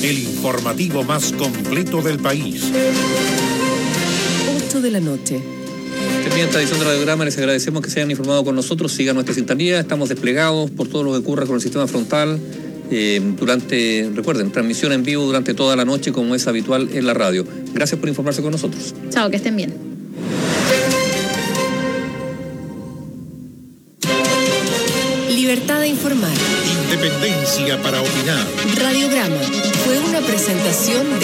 el informativo más completo del país. 8 de la noche. Termina esta edición de Radiograma, les agradecemos que se hayan informado con nosotros, sigan nuestra sintonía, estamos desplegados por todo lo que ocurra con el sistema frontal, recuerden, transmisión en vivo durante toda la noche como es habitual en la radio. Gracias por informarse con nosotros. Chao, que estén bien. Libertad de informar. Independencia para opinar. Radiograma fue una presentación de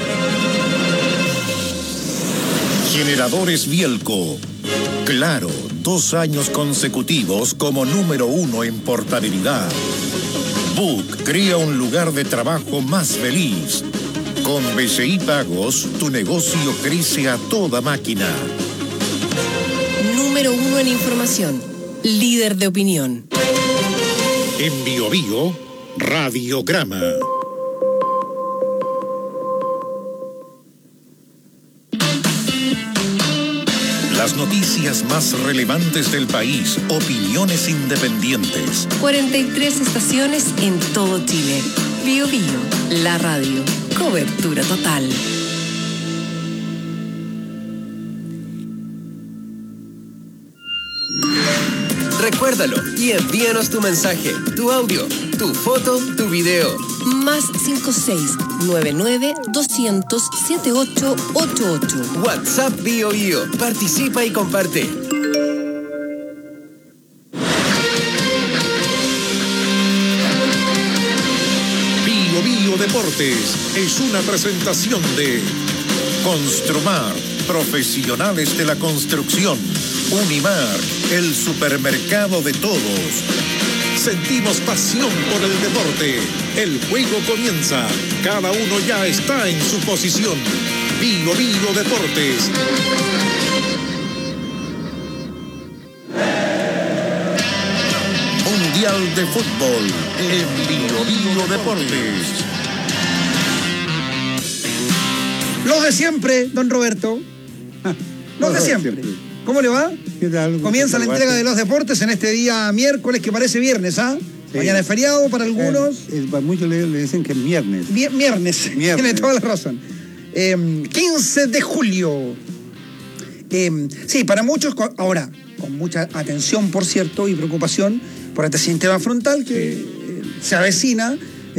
Generadores Bielco. Claro, 2 años consecutivos como número 1 en portabilidad. Book crea un lugar de trabajo más feliz. Con BCI Pagos, tu negocio crece a toda máquina. número 1 en información. Líder de opinión. En Bio Bio, Radiograma. Las noticias más relevantes del país, opiniones independientes. 43 estaciones en todo Chile. Bio Bio, la radio. Cobertura total. Recuérdalo y envíanos tu mensaje, tu audio, tu foto, tu video. Más 56-99-200-7888. WhatsApp Bio Bio. Participa y comparte. Bio Bio Deportes es una presentación de Construmar, profesionales de la construcción. Unimar, el supermercado de todos. Sentimos pasión por el deporte. El juego comienza. Cada uno ya está en su posición. Bio Bio Deportes. Mundial de Fútbol en Bio Bio Deportes. Los de siempre, don Roberto. Los de siempre. ¿Cómo le va? ¿Qué tal? Comienza la entrega de los deportes en este día miércoles que parece viernes, ¿ah? Sí. Mañana es feriado para algunos. Para muchos le dicen que es viernes. Viernes. Tiene toda la razón. 15 de julio. Sí, para muchos, ahora, con mucha atención, por cierto, y preocupación por este sistema frontal que se avecina.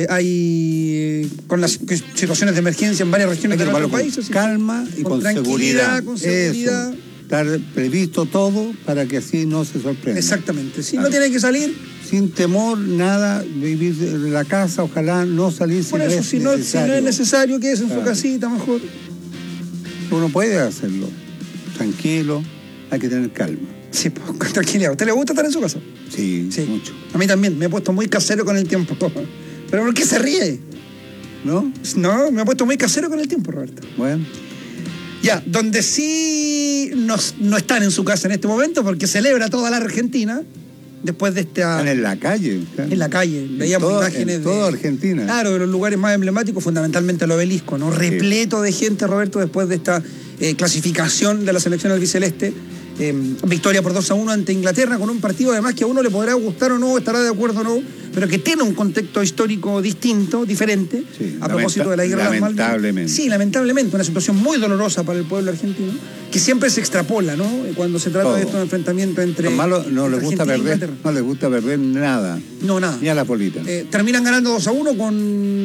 Hay con las situaciones de emergencia en varias regiones de nuestro país. Calma y con seguridad. Con seguridad. Eso. Estar previsto todo para que así no se sorprenda. Exactamente. Si no tiene que salir, sin temor, nada, vivir en la casa, ojalá no salir por eso, si no es necesario, quédese en su casita mejor. Uno puede hacerlo. Tranquilo, hay que tener calma. Sí, pues, con tranquilidad. ¿A usted le gusta estar en su casa? Sí, mucho. A mí también, me he puesto muy casero con el tiempo. ¿Pero por qué se ríe? ¿No? No, me he puesto muy casero con el tiempo, Roberto. Bueno. Ya, donde sí no están en su casa en este momento, porque celebra toda la Argentina, después de esta... Están en la calle. En la calle, veíamos imágenes de... toda Argentina. Claro, de los lugares más emblemáticos, fundamentalmente el Obelisco, ¿no? Repleto de gente, Roberto, después de esta clasificación de la selección albiceleste. Victoria por 2-1 ante Inglaterra, con un partido además que a uno le podrá gustar o no, estará de acuerdo o no, pero que tiene un contexto histórico distinto, diferente, sí, a propósito de la guerra de las Malvinas. Lamentablemente. Sí, lamentablemente, una situación muy dolorosa para el pueblo argentino, que siempre se extrapola, ¿no? Cuando se trata de estos enfrentamientos entre... No le gusta perder nada. No, nada. Ni a la polita. Terminan ganando 2-1 con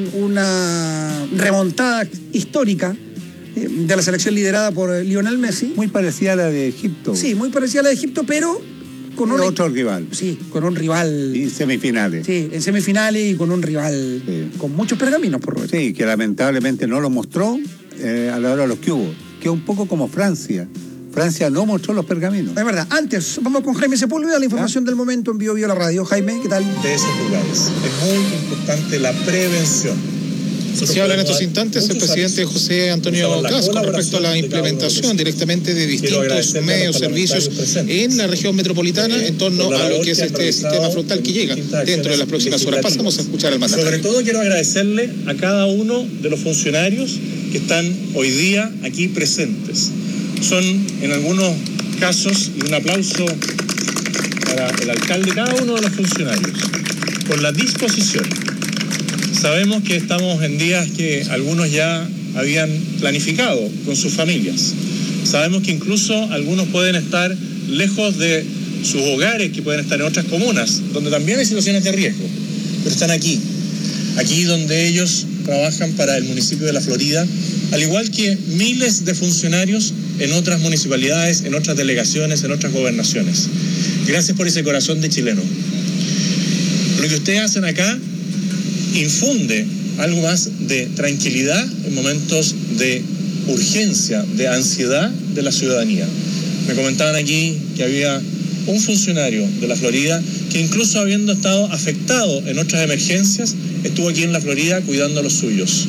una remontada histórica de la selección liderada por Lionel Messi. Muy parecida a la de Egipto. Sí, muy parecida a la de Egipto, pero con otro rival. Sí, con un rival. Y semifinales. Sí, en semifinales y con un rival con muchos pergaminos, por Roberto. Sí, que lamentablemente no lo mostró a la hora de los que hubo. Que es un poco como Francia. Francia no mostró los pergaminos. Es verdad. Antes, vamos con Jaime Sepúlveda, la información del momento en Bio Bio la radio. Jaime, ¿qué tal? De esos lugares. Es muy importante la prevención. Se habla en estos instantes el presidente José Antonio Caz con respecto a la implementación directamente de distintos medios, servicios en la región metropolitana en torno a lo que es este sistema frontal que llega dentro de las próximas horas. Pasamos a escuchar al mandatario. Sobre todo quiero agradecerle a cada uno de los funcionarios que están hoy día aquí presentes. Son en algunos casos, y un aplauso para el alcalde, cada uno de los funcionarios, por la disposición, Sabemos que estamos en días que algunos ya habían planificado con sus familias. Sabemos que incluso algunos pueden estar lejos de sus hogares, que pueden estar en otras comunas, donde también hay situaciones de riesgo, pero están aquí donde ellos trabajan para el municipio de La Florida, al igual que miles de funcionarios en otras municipalidades, en otras delegaciones, en otras gobernaciones. Gracias por ese corazón de chileno. Lo que ustedes hacen acá infunde algo más de tranquilidad en momentos de urgencia, de ansiedad de la ciudadanía. Me comentaban aquí que había un funcionario de La Florida que, incluso habiendo estado afectado en otras emergencias, estuvo aquí en La Florida cuidando a los suyos.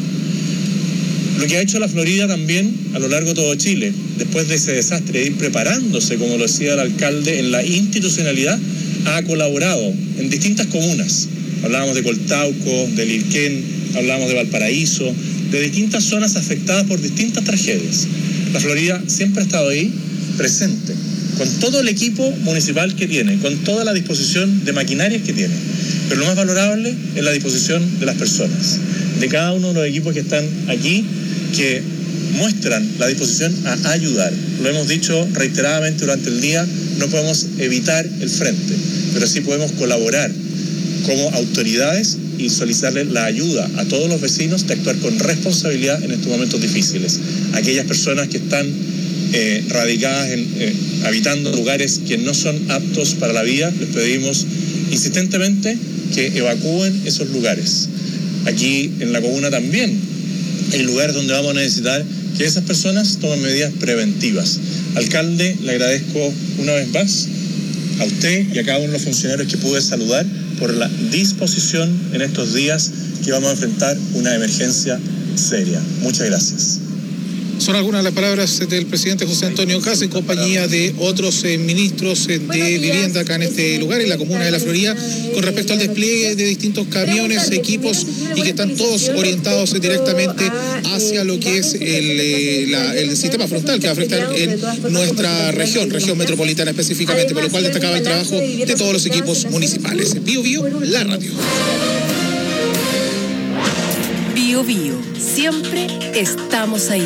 Lo que ha hecho La Florida también a lo largo de todo Chile, después de ese desastre, de ir preparándose, como lo decía el alcalde, en la institucionalidad, ha colaborado en distintas comunas. Hablábamos de Coltauco, de Lirquén, hablábamos de Valparaíso, de distintas zonas afectadas por distintas tragedias. La Florida siempre ha estado ahí, presente, con todo el equipo municipal que tiene, con toda la disposición de maquinarias que tiene. Pero lo más valorable es la disposición de las personas, de cada uno de los equipos que están aquí, que muestran la disposición a ayudar. Lo hemos dicho reiteradamente durante el día, no podemos evitar el frente, pero sí podemos colaborar como autoridades y solicitarle la ayuda a todos los vecinos de actuar con responsabilidad en estos momentos difíciles. Aquellas personas que están radicadas, habitando lugares que no son aptos para la vida, les pedimos insistentemente que evacúen esos lugares. Aquí en la comuna también hay lugares donde vamos a necesitar que esas personas tomen medidas preventivas. Alcalde, le agradezco una vez más a usted y a cada uno de los funcionarios que pude saludar por la disposición en estos días que vamos a enfrentar una emergencia seria. Muchas gracias. Son algunas de las palabras del presidente José Antonio Kast en compañía de otros ministros de vivienda acá en este lugar, en la comuna de La Florida, con respecto al despliegue de distintos camiones, equipos, y que están todos orientados directamente hacia lo que es el sistema frontal que va a afectar en nuestra región metropolitana específicamente, por lo cual destacaba el trabajo de todos los equipos municipales. Bio Bio, la radio. Bio Bio, siempre estamos ahí.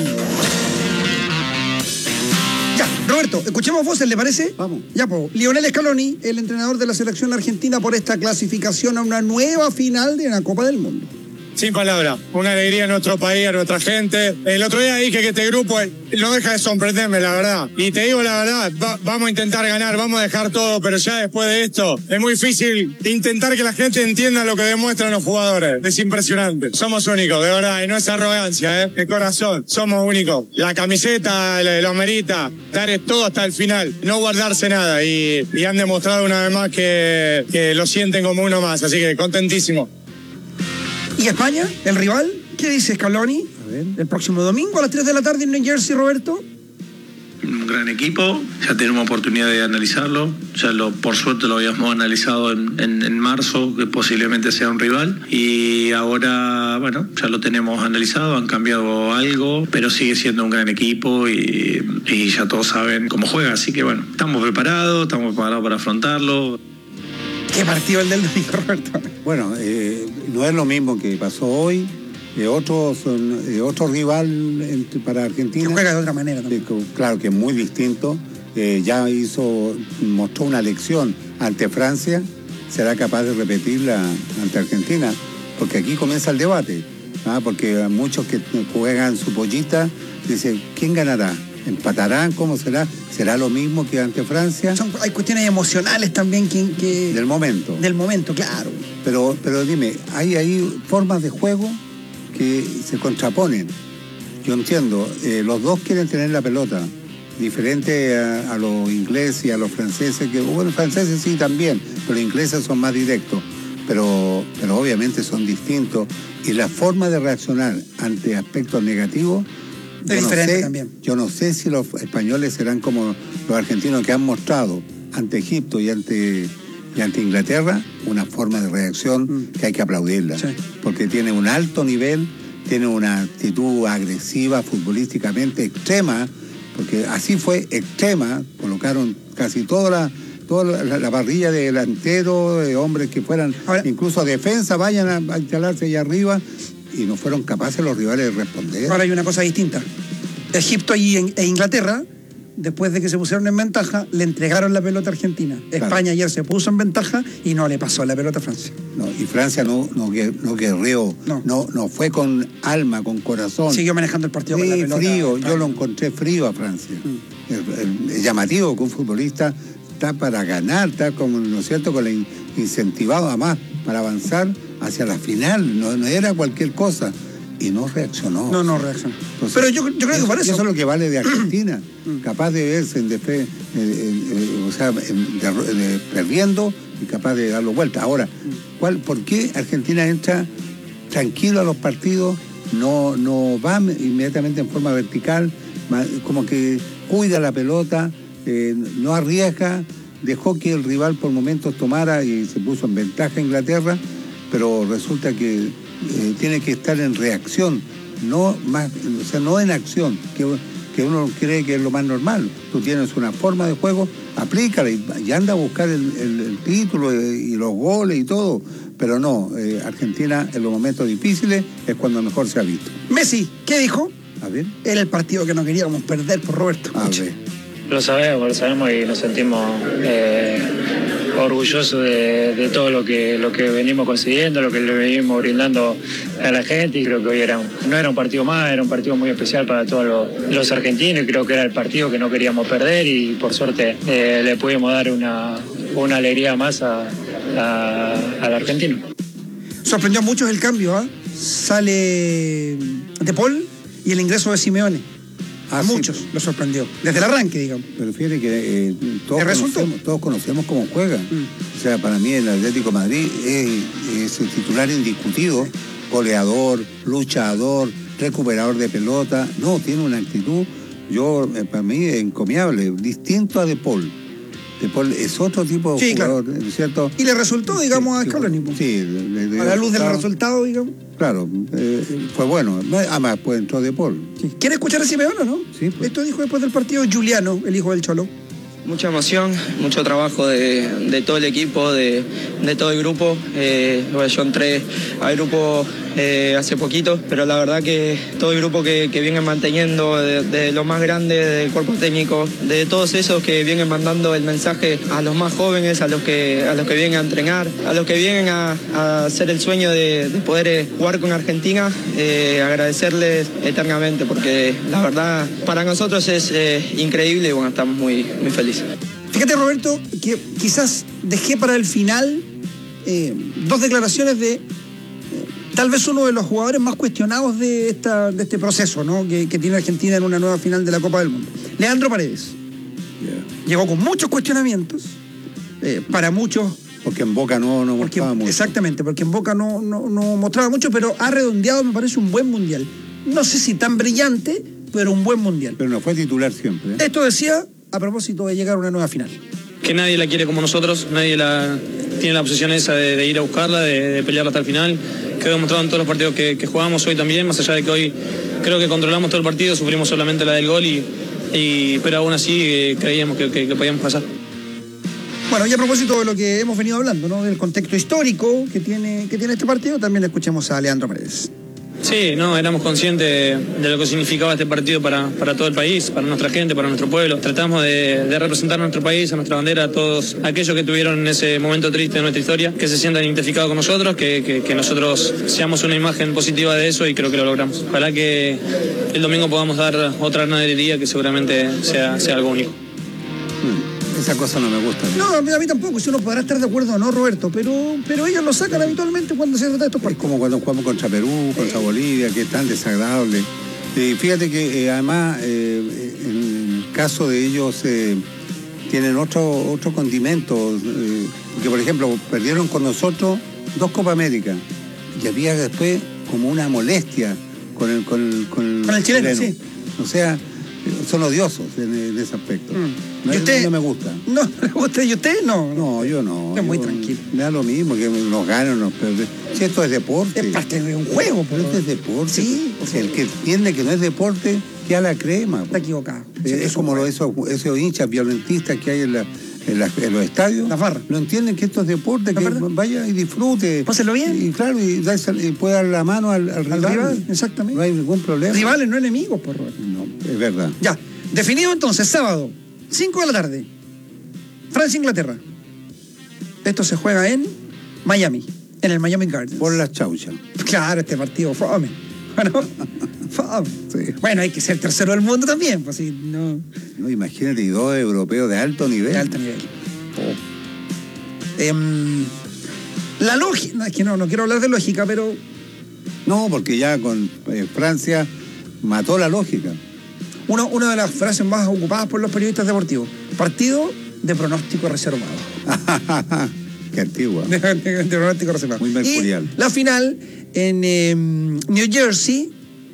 Ya, Roberto, escuchemos voces, ¿le parece? Vamos. Ya, pues, Lionel Scaloni, el entrenador de la selección argentina, por esta clasificación a una nueva final de la Copa del Mundo. Sin palabras, una alegría a nuestro país, a nuestra gente. El otro día dije que este grupo no deja de sorprenderme, la verdad. Y te digo la verdad, vamos a intentar ganar, vamos a dejar todo, pero ya después de esto es muy difícil intentar que la gente entienda lo que demuestran los jugadores. Es impresionante. Somos únicos, de verdad, y no es arrogancia, de corazón. Somos únicos. La camiseta lo amerita, dar todo hasta el final, no guardarse nada. Y han demostrado una vez más que lo sienten como uno más, así que contentísimo. ¿Y España, el rival? ¿Qué dice Scaloni? El próximo domingo a las 3 de la tarde en New Jersey, Roberto. Un gran equipo, ya tenemos oportunidad de analizarlo, por suerte lo habíamos analizado en marzo, que posiblemente sea un rival, y ahora, bueno, ya lo tenemos analizado, han cambiado algo, pero sigue siendo un gran equipo y ya todos saben cómo juega, así que bueno, estamos preparados para afrontarlo. ¿Qué partido el del domingo, Roberto? Bueno, no es lo mismo que pasó hoy, otro rival para Argentina. Que juega de otra manera también. Claro que es muy distinto. Mostró una lección ante Francia, será capaz de repetirla ante Argentina, porque aquí comienza el debate, porque muchos que juegan su pollita dicen, ¿quién ganará? ¿Empatarán? ¿Cómo será? ¿Será lo mismo que ante Francia? Hay cuestiones emocionales también que... Del momento. Del momento, claro. Pero dime, hay formas de juego que se contraponen. Yo entiendo, los dos quieren tener la pelota, diferente a los ingleses y a los franceses, que bueno, los franceses sí también, pero los ingleses son más directos, pero obviamente son distintos, y la forma de reaccionar ante aspectos negativos es diferente también. Yo no sé si los españoles serán como los argentinos, que han mostrado ante Egipto y ante Inglaterra una forma de reacción que hay que aplaudirla, sí, porque tiene un alto nivel, tiene una actitud agresiva futbolísticamente extrema, porque así fue extrema, colocaron casi toda toda la parrilla de delanteros, de hombres que fueran, ahora, incluso defensa, vayan a instalarse allá arriba, y no fueron capaces los rivales de responder. Ahora hay una cosa distinta. Egipto e Inglaterra, después de que se pusieron en ventaja, le entregaron la pelota a Argentina. Claro. España ayer se puso en ventaja y no le pasó la pelota a Francia. No, y Francia no guerreó, no fue con alma, con corazón. Siguió manejando el partido con la pelota. Frío, yo lo encontré frío a Francia. Es llamativo que un futbolista está para ganar, está como, ¿no es cierto?, con la incentivado además para avanzar hacia la final, no era cualquier cosa. Y no reaccionó. No reaccionó. Entonces, pero yo creo que por eso. Eso es lo que vale de Argentina. Capaz de verse perdiendo y capaz de darlo vuelta. Ahora, ¿por qué Argentina entra tranquilo a los partidos? No va inmediatamente en forma vertical, como que cuida la pelota, no arriesga, dejó que el rival por momentos tomara y se puso en ventaja a Inglaterra, pero resulta que tiene que estar en reacción, no en acción, que uno cree que es lo más normal. Tú tienes una forma de juego, aplícala y anda a buscar el título y los goles y todo, pero no, Argentina en los momentos difíciles es cuando mejor se ha visto. Messi, ¿qué dijo? A ver. Era el partido que no queríamos perder por Roberto. A ver. Lo sabemos y nos sentimos orgullosos de todo lo que venimos consiguiendo, lo que le venimos brindando a la gente, y creo que hoy no era un partido más, era un partido muy especial para todos los argentinos, y creo que era el partido que no queríamos perder, y por suerte le pudimos dar una alegría más al argentino. Sorprendió a muchos el cambio, ¿eh? Sale De Paul y el ingreso de Simeone. A muchos lo sorprendió, desde el arranque, digamos. Pero fíjate que todos conocemos cómo juega. O sea, para mí el Atlético de Madrid es el titular indiscutido, goleador, luchador, recuperador de pelota. No, tiene una actitud, para mí, encomiable, distinto a De Paul. De Paul es otro tipo de jugador, claro. ¿Cierto? Y le resultó, digamos, a Scaloni. Sí, a la luz del resultado, digamos. Claro, fue bueno. Además, pues entró De Paul. Sí. ¿Quiere escuchar a Simeone, no? Sí. Pues. Esto dijo después del partido Giuliano, el hijo del Cholo. Mucha emoción, mucho trabajo de todo el equipo, de todo el grupo. Yo entré al grupo hace poquito, pero la verdad que todo el grupo que vienen manteniendo, de los más grandes, del cuerpo técnico, de todos esos que vienen mandando el mensaje a los más jóvenes, a los que vienen a entrenar, a los que vienen a hacer el sueño de poder jugar con Argentina, agradecerles eternamente, porque la verdad para nosotros es increíble y bueno, estamos muy felices. Fíjate, Roberto, que quizás dejé para el final dos declaraciones de tal vez uno de los jugadores más cuestionados de este proceso, ¿no? que tiene Argentina en una nueva final de la Copa del Mundo. Leandro Paredes. Llegó con muchos cuestionamientos, para muchos. Porque en Boca no mostraba mucho. Exactamente, porque en Boca no mostraba mucho, pero ha redondeado, me parece, un buen mundial. No sé si tan brillante, pero un buen mundial. Pero no fue titular siempre. Esto decía a propósito de llegar a una nueva final. Que nadie la quiere como nosotros, nadie tiene la obsesión esa de ir a buscarla, de pelearla hasta el final. Quedó demostrado en todos los partidos que jugamos hoy también, más allá de que hoy creo que controlamos todo el partido, sufrimos solamente la del gol, pero aún así creíamos que podíamos pasar. Bueno, y a propósito de lo que hemos venido hablando, ¿no? Del contexto histórico que tiene este partido, también escuchemos a Leandro Paredes. Sí, éramos conscientes de lo que significaba este partido para todo el país, para nuestra gente, para nuestro pueblo. Tratamos de representar a nuestro país, a nuestra bandera, a todos aquellos que tuvieron en ese momento triste de nuestra historia, que se sientan identificados con nosotros, que nosotros seamos una imagen positiva de eso, y creo que lo logramos. Ojalá que el domingo podamos dar otra ganadería que seguramente sea algo único. Esa cosa no me gusta. No, a mí tampoco, si uno podrá estar de acuerdo o no, Roberto, pero ellos lo sacan habitualmente cuando se trata de estos partidos. Es como cuando jugamos contra Perú, contra Bolivia, que es tan desagradable. Fíjate que además, en el caso de ellos, tienen otro condimento, que por ejemplo, perdieron con nosotros 2 Copa América, y había después como una molestia con el chileno, sí. O sea, son odiosos en ese aspecto. ¿Y usted? No me gusta. ¿No le gusta? ¿Y usted? No. No, yo no. Es muy tranquilo. Me da lo mismo, que nos ganen o nos pierden. Si esto es deporte. Es parte de un juego. Pero esto es deporte. Sí. O sea, el que entiende que no es deporte, queda la crema. Está equivocado. Es como esos hinchas violentistas que hay en en los estadios, las barras. No entienden que esto es deporte, que vaya y disfrute. Pásenlo bien. Y claro, y puede dar la mano al rival. Exactamente. No hay ningún problema. Rivales, no enemigos, por favor. No, es verdad. Ya, definido entonces, sábado, 5 de la tarde, Francia-Inglaterra. Esto se juega en Miami, en el Miami Gardens. Por las chauchas. Claro, este partido, fome. Bueno, sí. Bueno, hay que ser tercero del mundo también, pues si no. No, imagínate, y 2 europeos de alto nivel. De alto nivel. La lógica, no, es que no quiero hablar de lógica, pero. No, porque ya con Francia mató la lógica. Una de las frases más ocupadas por los periodistas deportivos: partido de pronóstico reservado. Qué antigua. De pronóstico reservado. Muy mercurial. Y la final en New Jersey,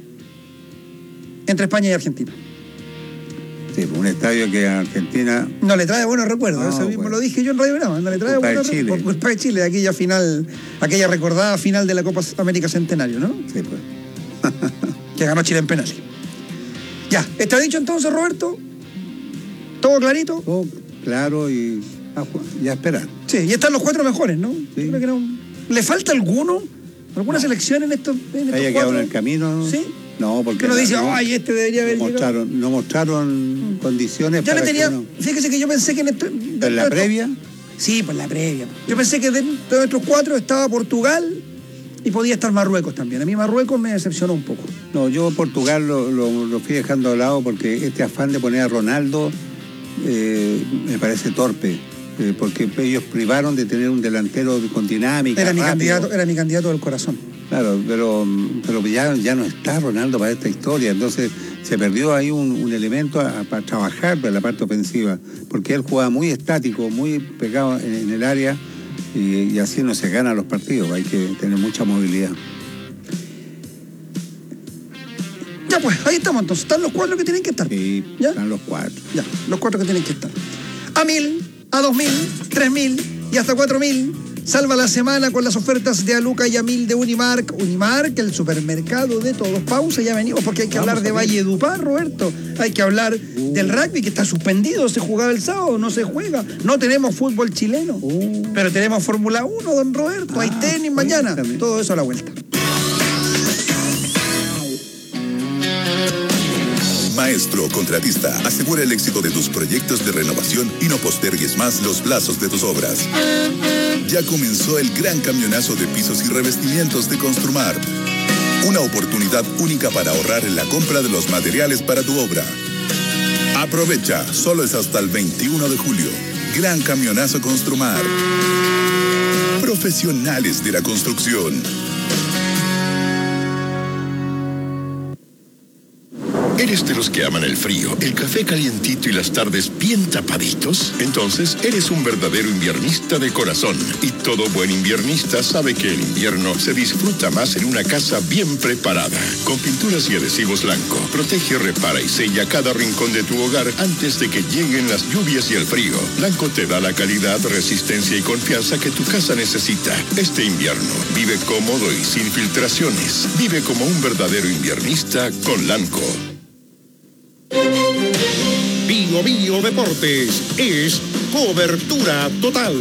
entre España y Argentina. Sí, un estadio que a Argentina no le trae buenos recuerdos. No, eso mismo lo dije yo en Radio Brava. No le trae buenos recuerdos. Por culpa de Chile, aquella final, aquella recordada final de la Copa América Centenario, ¿no? Sí, pues. Que ganó Chile en penal. Ya, ¿está dicho entonces, Roberto? ¿Todo clarito? Todo claro y a esperar. Sí, y están los 4 mejores, ¿no? Sí. Creo que no. ¿Le falta alguno? ¿Alguna selección en estos haya quedado en el camino? Sí. No, porque uno dice, ay, este debería haber llegado. No mostraron condiciones yo para le tenía, que uno... Fíjese que yo pensé que ¿En la previa? Sí, pues la previa. Yo pensé que dentro de estos 4 estaba Portugal y podía estar Marruecos también. A mí Marruecos me decepcionó un poco. No, yo Portugal lo fui dejando a lado porque este afán de poner a Ronaldo me parece torpe. Porque ellos privaron de tener un delantero con dinámica. Era mi candidato del corazón. Claro, pero ya no está Ronaldo para esta historia, entonces se perdió ahí un elemento para trabajar para la parte ofensiva, porque él jugaba muy estático, muy pegado en el área y así no se ganan los partidos, hay que tener mucha movilidad. Ya pues, ahí estamos entonces, están los 4 que tienen que estar. Sí, ¿ya? Están los 4. Ya, los 4 que tienen que estar. A 1.000, a 2.000, 3.000 y hasta 4.000. Salva la semana con las ofertas de Aluca y Amil de Unimark. Unimark, el supermercado de todos. Pausa, ya venimos porque hay que hablar de Valledupar, Roberto. Hay que hablar del rugby que está suspendido. Se jugaba el sábado, no se juega. No tenemos fútbol chileno. Pero tenemos Fórmula 1, don Roberto. Hay tenis mañana. Todo eso a la vuelta. Maestro Contratista, asegura el éxito de tus proyectos de renovación y no postergues más los plazos de tus obras. Ya comenzó el gran camionazo de pisos y revestimientos de Construmar. Una oportunidad única para ahorrar en la compra de los materiales para tu obra. Aprovecha, solo es hasta el 21 de julio. Gran camionazo Construmar. Profesionales de la construcción. ¿Eres de los que aman el frío, el café calientito y las tardes bien tapaditos? Entonces, eres un verdadero inviernista de corazón. Y todo buen inviernista sabe que el invierno se disfruta más en una casa bien preparada. Con pinturas y adhesivos Lanco, protege, repara y sella cada rincón de tu hogar antes de que lleguen las lluvias y el frío. Lanco te da la calidad, resistencia y confianza que tu casa necesita. Este invierno, vive cómodo y sin filtraciones. Vive como un verdadero inviernista con Lanco. Bio Bio Deportes es cobertura total.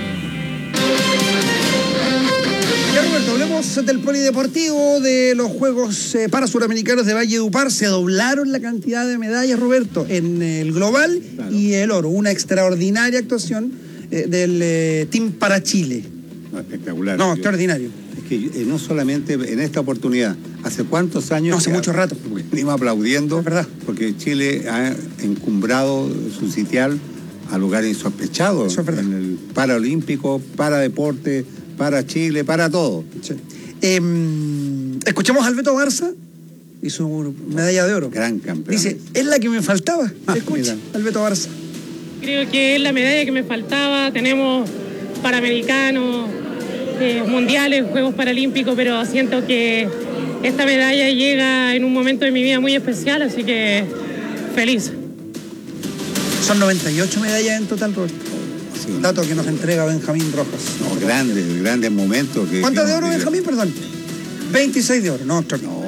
Ya, Roberto, hablemos del polideportivo, de los Juegos Parasuramenicano de Valledupar. Se doblaron la cantidad de medallas, Roberto, en el global y el oro. Una extraordinaria actuación del Team para Chile. No, espectacular. No, extraordinario. Es que no solamente en esta oportunidad, ¿hace cuántos años? No, hace mucho rato. Venimos aplaudiendo, es verdad, porque Chile ha encumbrado su sitial a lugares insospechados. Es en el Paraolímpico, para deporte, para Chile, para todo. Sí. Escuchemos a Alberto Barça y su medalla de oro. Gran campeón. Dice, es la que me faltaba. Escucha, Alberto Barça. Creo que es la medalla que me faltaba. Tenemos Panamericanos, mundiales, Juegos Paralímpicos, pero siento que esta medalla llega en un momento de mi vida muy especial, así que feliz. Son 98 medallas en total, Roberto. Sí, dato que nos entrega Benjamín Rojas. No, grandes momentos. ¿Cuántas de oro, Benjamín, perdón? 26 de oro, no.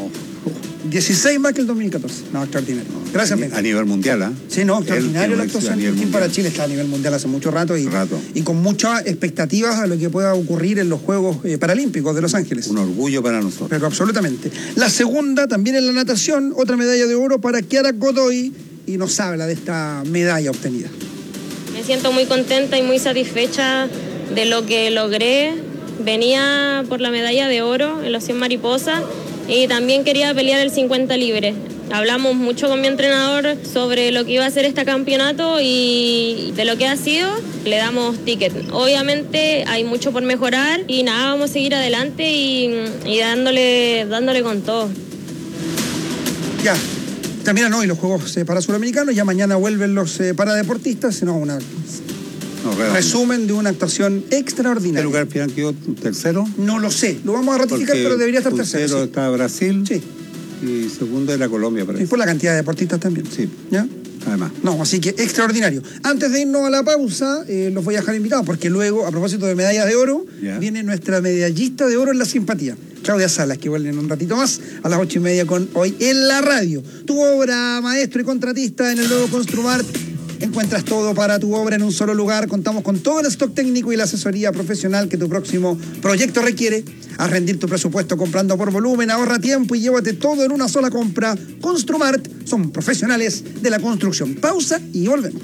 16 más que el 2014. No, extraordinario. Gracias, a nivel mundial, ¿ah? Sí, no, extraordinario la actuación. El Team para Chile está a nivel mundial hace mucho rato y con muchas expectativas a lo que pueda ocurrir en los Juegos Paralímpicos de Los Ángeles. Un orgullo para nosotros. Pero absolutamente. La segunda, también en la natación, otra medalla de oro para Kiara Godoy, y nos habla de esta medalla obtenida. Me siento muy contenta y muy satisfecha de lo que logré. Venía por la medalla de oro en los 100 mariposas y también quería pelear el 50 libre. Hablamos mucho con mi entrenador sobre lo que iba a ser este campeonato y de lo que ha sido, le damos ticket. Obviamente hay mucho por mejorar y nada, vamos a seguir adelante y dándole con todo. Ya, terminan hoy los Juegos para Suramericanos, ya mañana vuelven los paradeportistas, resumen de una actuación extraordinaria. ¿Qué lugar final quedó tercero? No lo sé, lo vamos a ratificar, pero debería estar tercero. Tercero sí. está Brasil. Sí. Y segundo era Colombia, parece. Y por la cantidad de deportistas también. Sí. ¿Ya? Además. No, así que extraordinario. Antes de irnos a la pausa, los voy a dejar invitados, porque luego, a propósito de medallas de oro, viene nuestra medallista de oro en la simpatía, Claudia Salas, que vuelve en un ratito más, a las 8:30 con Hoy en la Radio. Tu obra, maestro y contratista en el nuevo Construmart. Encuentras todo para tu obra en un solo lugar. Contamos con todo el stock técnico y la asesoría profesional que tu próximo proyecto requiere. Haz rendir tu presupuesto comprando por volumen, ahorra tiempo y llévate todo en una sola compra. Construmart, son profesionales de la construcción. Pausa y volvemos.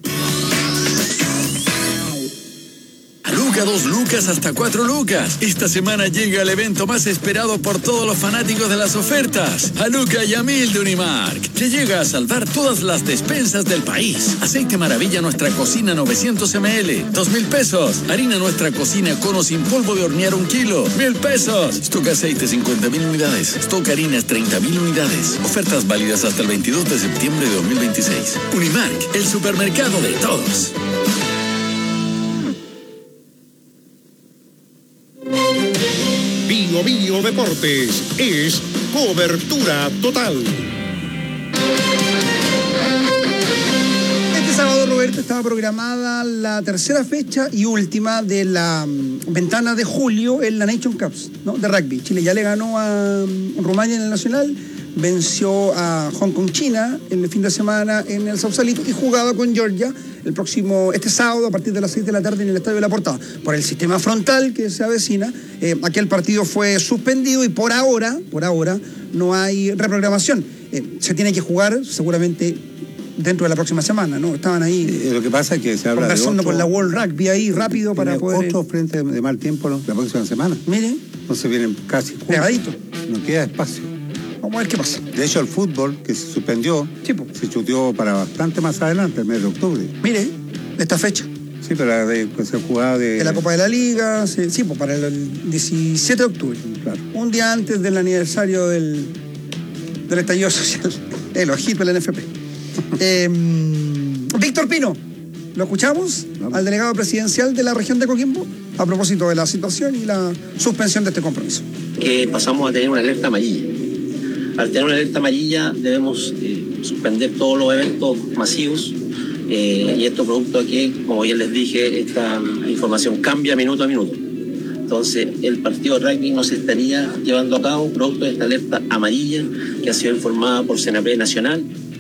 Luca 2 lucas hasta 4 lucas. Esta semana llega el evento más esperado por todos los fanáticos de las ofertas. A Luca y a 1000 de Unimark. Que llega a salvar todas las despensas del país. Aceite Maravilla Nuestra Cocina 900 ml, 2.000 pesos. Harina Nuestra Cocina Cono sin polvo de hornear 1 kilo, 1.000 pesos. Stock aceite 50.000 unidades. Stock harinas 30.000 unidades. Ofertas válidas hasta el 22 de septiembre de 2026. Unimark, el supermercado de todos. Bio Deportes es cobertura total. Este sábado, Roberto, estaba programada la tercera fecha y última de la ventana de julio en la Nation Cups, ¿no? De rugby. Chile ya le ganó a Rumania en el Nacional, venció a Hong Kong, China, en el fin de semana en el Sausalito y jugaba con Georgia este sábado a partir de las 6 de la tarde en el Estadio de la Portada. Por el sistema frontal que se avecina, aquel partido fue suspendido y por ahora no hay reprogramación. Se tiene que jugar seguramente dentro de la próxima semana, ¿no? Estaban ahí. Lo que pasa es que se habla conversando con la World Rugby ahí rápido para poder. Otro frente de mal tiempo la próxima semana. Mire. Entonces vienen casi pegadito. No queda espacio. Vamos a ver qué pasa. De hecho, el fútbol que se suspendió, se chuteó para bastante más adelante, el mes de octubre. Mire, esta fecha. Sí, pero se jugaba de la Copa de la Liga, sí, pues para el 17 de octubre. Claro. Un día antes del aniversario del estallido social. El ojito del NFP. Víctor Pino, ¿lo escuchamos? Al delegado presidencial de la región de Coquimbo, a propósito de la situación y la suspensión de este compromiso. Que pasamos a tener una alerta amarilla. Al tener una alerta amarilla debemos suspender todos los eventos masivos y esto producto de que, como ya les dije, esta información cambia minuto a minuto. Entonces, el partido de rugby no se estaría llevando a cabo producto de esta alerta amarilla que ha sido informada por CNP Nacional.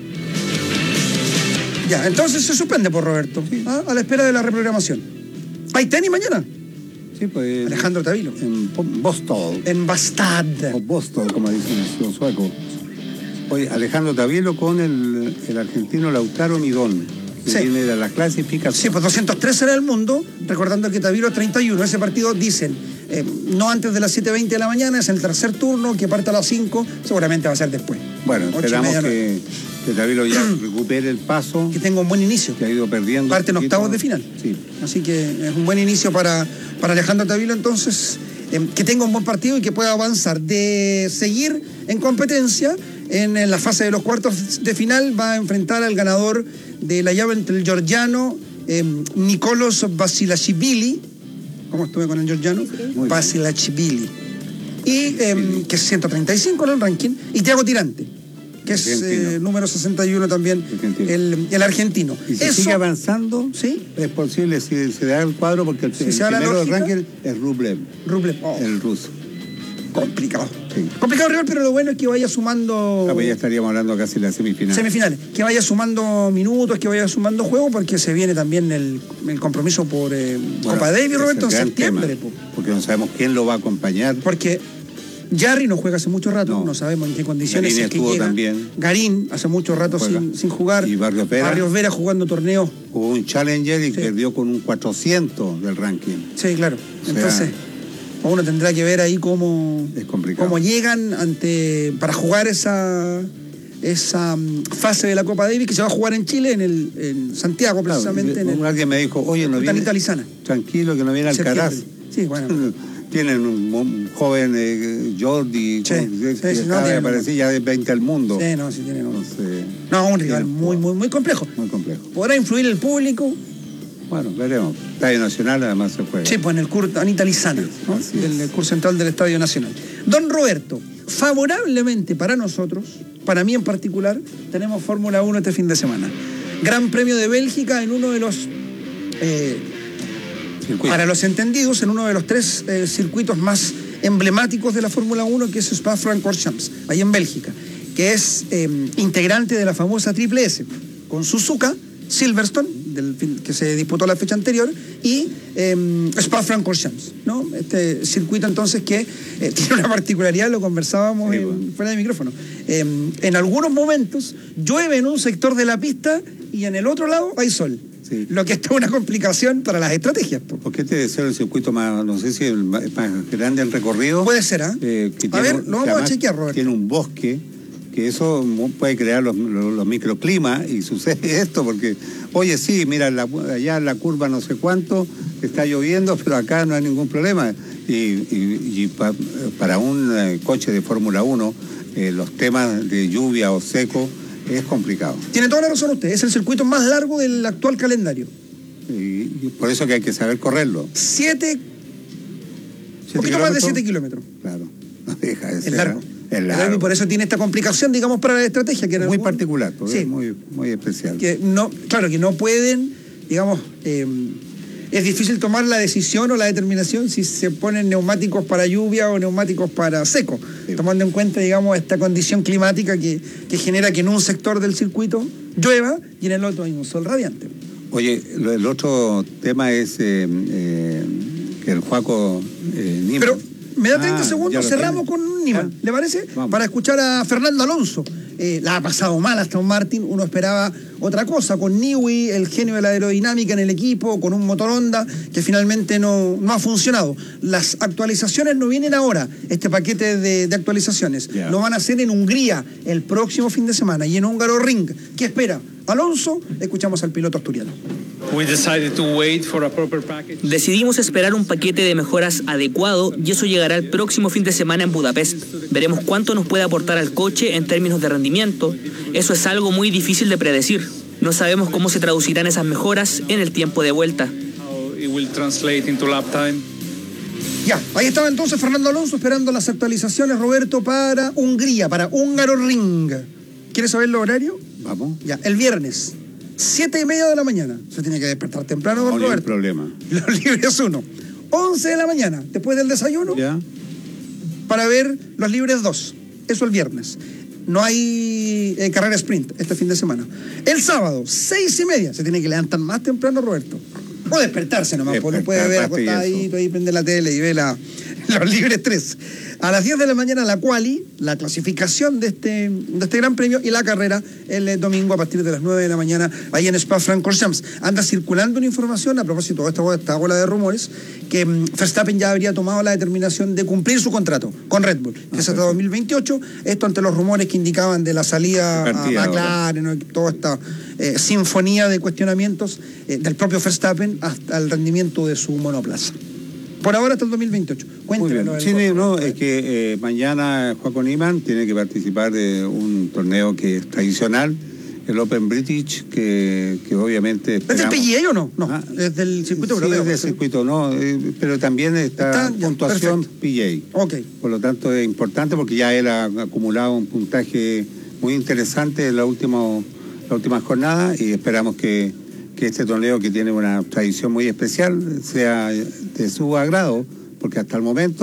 Ya, entonces se suspende por Roberto, a la espera de la reprogramación. ¿Hay tenis mañana? Sí, pues. Alejandro Tavilo. En Bostad. En Bastad. O Bostad, como dicen los suecos. Hoy Alejandro Tavilo con el argentino Lautaro Midón, que viene de la clasificación. Sí, pues 203 era el mundo, recordando que Tavilo es 31. Ese partido dicen, no antes de las 7:20 de la mañana, es el tercer turno, que parte a las 5, seguramente va a ser después. Bueno, esperamos que Tavilo ya recupere el paso. Que tenga un buen inicio. Que ha ido perdiendo. Parte en octavos de final. Sí. Así que es un buen inicio para Alejandro Tavilo, entonces, que tenga un buen partido y que pueda avanzar. De seguir en competencia, en la fase de los cuartos de final, va a enfrentar al ganador de la llave entre el georgiano Nicolos Basilashvili. ¿Cómo estuve con el georgiano? Basilashvili. Y que es 135 en el ranking. Y Thiago Tirante, que es número 61 también, el argentino. Y si sigue avanzando, ¿sí? Es posible si se da el cuadro, porque el primero del ranking es Rublev. Oh. El ruso. complicado. Sí. Complicado rival, pero lo bueno es que vaya sumando... Pues ya estaríamos hablando casi de la semifinal. Que vaya sumando minutos, que vaya sumando juego, porque se viene también el compromiso por Copa Davis, Roberto, en septiembre. Porque no sabemos quién lo va a acompañar. Porque Jarry no juega hace mucho rato, no sabemos en qué condiciones Garín es que estuvo llega. También. Garín hace mucho rato sin jugar. Y Barrios Vera jugando torneos. Jugó un Challenger y perdió con un 400 del ranking. Sí, claro. Entonces, uno tendrá que ver ahí cómo llegan para jugar esa fase de la Copa Davis que se va a jugar en Chile, en Santiago, precisamente. Alguien me dijo, oye, no viene. Lizana. Tranquilo, que no viene Alcaraz. Sí, bueno. Tienen un joven Jordi, aparece ya de 20 al mundo. Sí, no, sí tienen un rival muy complejo. Muy complejo. ¿Podrá influir el público? Bueno, veremos. Estadio Nacional además se juega. Sí, pues en el curso Anita Lizana, ¿no? El curso central del Estadio Nacional. Don Roberto, favorablemente para nosotros, para mí en particular, tenemos Fórmula 1 este fin de semana. Gran Premio de Bélgica en uno de los... para los entendidos, en uno de los 3 circuitos más emblemáticos de la Fórmula 1, que es Spa-Francorchamps, ahí en Bélgica, que es integrante de la famosa Triple S, con Suzuka, Silverstone, que se disputó la fecha anterior, y Spa-Francorchamps, ¿no? Este circuito entonces que tiene una particularidad, lo conversábamos fuera de micrófono. En algunos momentos llueve en un sector de la pista y en el otro lado hay sol. Sí. Lo que es una complicación para las estrategias. ¿Por qué te deseo el circuito más, no sé si el más grande en recorrido? Puede ser, ¿ah? A ver, lo vamos a chequear, Roberto. Tiene un bosque, que eso puede crear los microclimas, y sucede esto porque, oye, sí, mira, allá en la curva no sé cuánto, está lloviendo, pero acá no hay ningún problema. Y para un coche de Fórmula 1, los temas de lluvia o seco, es complicado. Tiene toda la razón usted, es el circuito más largo del actual calendario. Y por eso que hay que saber correrlo. Un poquito más de 7 kilómetros. Claro, no deja de ser. Es largo. Es largo. Y por eso tiene esta complicación, digamos, para la estrategia. Que muy particular, porque es muy especial. Que no pueden, digamos... es difícil tomar la decisión o la determinación si se ponen neumáticos para lluvia o neumáticos para seco, tomando en cuenta, digamos, esta condición climática que genera que en un sector del circuito llueva y en el otro hay un sol radiante. Oye, el otro tema es que el Joaco Nima. Pero me da 30 segundos, cerramos con Nima, ¿le parece? Vamos. Para escuchar a Fernando Alonso. La ha pasado mal Aston Martin, uno esperaba otra cosa, con Newey, el genio de la aerodinámica en el equipo, con un motor Honda que finalmente no ha funcionado. Las actualizaciones no vienen ahora, este paquete de actualizaciones, lo van a hacer en Hungría el próximo fin de semana y en Hungaroring. ¿Qué espera Alonso? Escuchamos al piloto asturiano. Decidimos esperar un paquete de mejoras adecuado y eso llegará el próximo fin de semana en Budapest. Veremos cuánto nos puede aportar al coche en términos de rendimiento. Eso es algo muy difícil de predecir. No sabemos cómo se traducirán esas mejoras en el tiempo de vuelta. Ya, ahí estaba entonces Fernando Alonso esperando las actualizaciones, Roberto, para Hungría, para Hungaroring. ¿Quieres saber el horario? Vamos. Ya, el viernes, 7:30 de la mañana. Se tiene que despertar temprano, don Roberto. No hay problema. Los libres 1. 11 de la mañana, después del desayuno, para ver los libres 2. Eso el viernes. No hay carrera sprint este fin de semana. El sábado, 6:30. Se tiene que levantar más temprano, Roberto. O despertarse nomás, porque puede ver acostadito ahí, prende la tele y ve los libres 3. A las 10 de la mañana la quali, la clasificación de este gran premio, y la carrera el domingo a partir de las 9 de la mañana ahí en Spa-Francorchamps. Anda circulando una información a propósito de esta ola de rumores que Verstappen ya habría tomado la determinación de cumplir su contrato con Red Bull, que es hasta 2028. Esto ante los rumores que indicaban de la salida a McLaren, toda esta sinfonía de cuestionamientos del propio Verstappen hasta el rendimiento de su monoplaza. Por ahora hasta el 2028. Cuéntanos. Sí, no, es que mañana Joaco Niman tiene que participar de un torneo que es tradicional, el Open British, que obviamente... ¿Es del PGA o no? No, es del circuito europeo. Sí, es del circuito, no, pero también está puntuación PGA. Okay. Por lo tanto es importante porque ya él ha acumulado un puntaje muy interesante en la última jornada, y esperamos que este torneo, que tiene una tradición muy especial, sea de su agrado, porque hasta el momento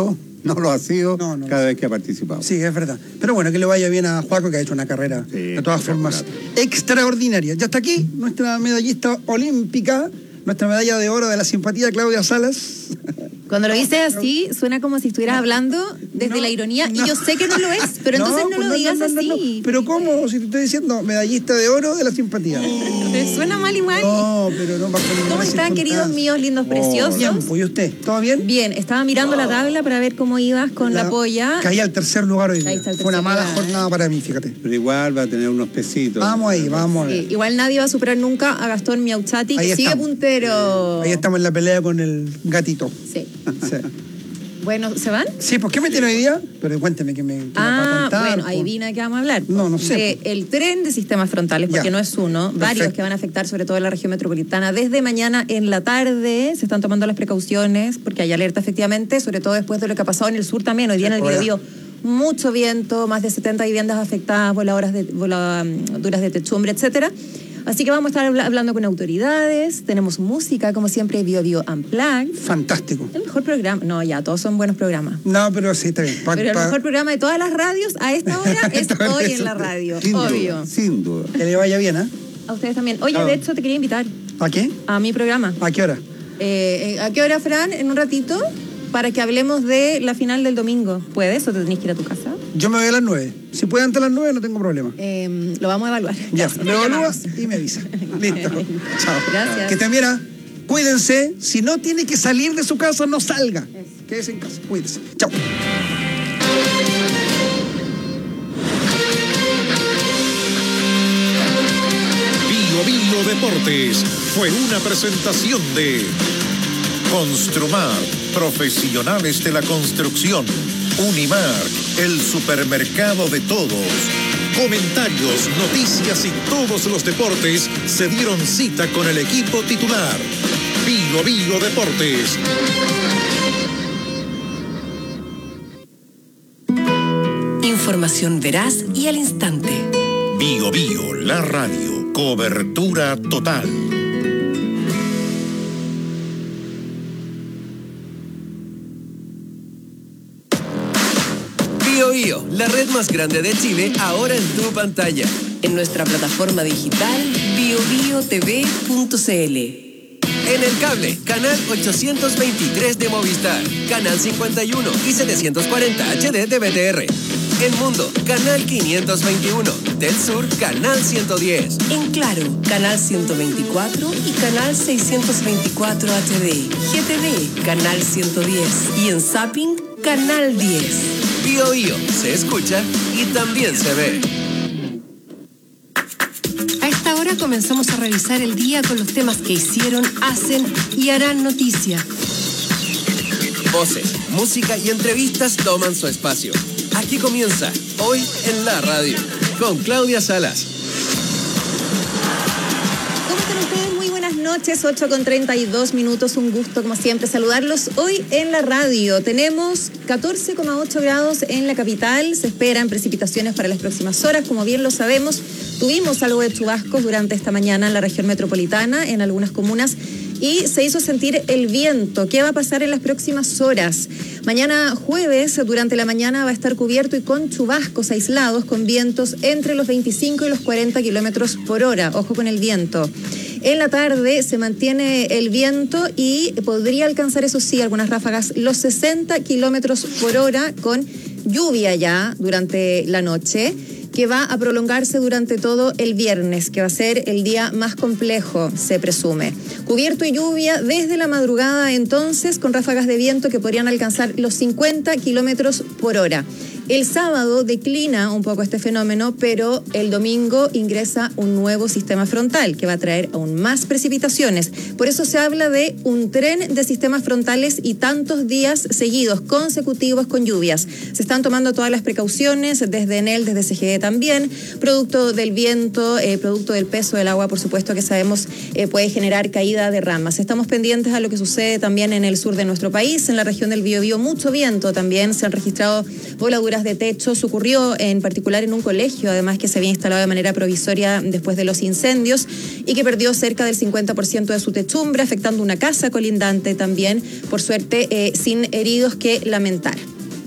no lo ha sido cada vez que ha participado. Sí, es verdad. Pero bueno, que le vaya bien a Joaco, que ha hecho una carrera de todas formas extraordinaria. Ya está aquí nuestra medallista olímpica, nuestra medalla de oro de la simpatía, Claudia Salas. Cuando lo dices así, suena como si estuvieras hablando desde la ironía, y yo sé que no lo es, pero entonces no lo digas así. Pero ¿cómo? Si te estoy diciendo medallista de oro de la simpatía. ¿Te suena mal igual? No, pero no pasa nada. ¿Cómo están, queridos míos, lindos, preciosos? ¿Y usted? ¿Todo bien? Bien, estaba mirando la tabla para ver cómo ibas con la polla. Caí al tercer lugar hoy día. Fue una mala jornada para mí, fíjate. Pero igual va a tener unos pesitos. Vamos ahí, vamos. Sí, igual nadie va a superar nunca a Gastón Miauchati, que sigue puntero. Ahí estamos en la pelea con el gatito. Sí. Bueno, ¿se van? Sí, ¿por qué me tiene hoy día? Pero cuénteme que me va a contar. Bueno, adivina qué vamos a hablar. No sé. El tren de sistemas frontales, porque no es uno, varios que van a afectar sobre todo en la región metropolitana. Desde mañana en la tarde se están tomando las precauciones, porque hay alerta efectivamente, sobre todo después de lo que ha pasado en el sur también. Hoy día en el Biobío, mucho viento, más de 70 viviendas afectadas, voladuras de techumbre, etcétera. Así que vamos a estar hablando con autoridades, tenemos música, como siempre, Biobío Unplugged. Fantástico. El mejor programa, no, ya, todos son buenos programas. No, pero sí, está bien. Pero el mejor programa de todas las radios a esta hora es hoy en la radio, obvio. Sin duda. Que le vaya bien, ¿eh? A ustedes también. Oye, de hecho, te quería invitar. ¿A qué? A mi programa. ¿A qué hora? ¿A qué hora, Fran? En un ratito, para que hablemos de la final del domingo. ¿Puedes o te tenés que ir a tu casa? Yo me voy a las 9. Si puede antes de las 9, no tengo problema. Lo vamos a evaluar. Ya, me evalúas y me avisa. Listo. Chao. Gracias. Que te mira, cuídense. Si no tiene que salir de su casa, no salga. Quédese en casa. Cuídense. Chao. Bio Deportes fue una presentación de Construmar, profesionales de la construcción. Unimark, el supermercado de todos. Comentarios, noticias y todos los deportes se dieron cita con el equipo titular. Bio Deportes. Información veraz y al instante. Bio, la radio. Cobertura total. Bio, la red más grande de Chile, ahora en tu pantalla. En nuestra plataforma digital biobiotv.cl. En el cable, canal 823 de Movistar, canal 51 y 740 HD de BTR. En Mundo, canal 521. Del Sur, canal 110. En Claro, canal 124 y canal 624 HD. GTV, canal 110. Y en Zapping, canal 10. Bio, se escucha y también se ve. A esta hora comenzamos a revisar el día con los temas que hicieron, hacen y harán noticia. Voces, música y entrevistas toman su espacio. Aquí comienza, Hoy en la Radio, con Claudia Salas. ¿Cómo están ustedes? Muy buenas noches, 8:32. Un gusto, como siempre, saludarlos hoy en la radio. Tenemos 14,8 grados en la capital. Se esperan precipitaciones para las próximas horas. Como bien lo sabemos, tuvimos algo de chubascos durante esta mañana en la región metropolitana, en algunas comunas, y se hizo sentir el viento. ¿Qué va a pasar en las próximas horas? Mañana jueves, durante la mañana, va a estar cubierto y con chubascos aislados, con vientos entre los 25 y los 40 kilómetros por hora. Ojo con el viento. En la tarde se mantiene el viento y podría alcanzar, eso sí, algunas ráfagas, los 60 kilómetros por hora, con lluvia ya durante la noche, que va a prolongarse durante todo el viernes, que va a ser el día más complejo, se presume. Cubierto y lluvia desde la madrugada entonces, con ráfagas de viento que podrían alcanzar los 50 kilómetros por hora. El sábado declina un poco este fenómeno, pero el domingo ingresa un nuevo sistema frontal que va a traer aún más precipitaciones. Por eso se habla de un tren de sistemas frontales y tantos días seguidos, consecutivos, con lluvias. Se están tomando todas las precauciones, desde Enel, desde CGE también, producto del viento, producto del peso del agua, por supuesto, que sabemos puede generar caída de ramas. Estamos pendientes a lo que sucede también en el sur de nuestro país, en la región del Biobío, mucho viento también, se han registrado voladuras de techos. Ocurrió en particular en un colegio, además, que se había instalado de manera provisoria después de los incendios y que perdió cerca del 50% de su techumbre, afectando una casa colindante también, por suerte sin heridos que lamentar.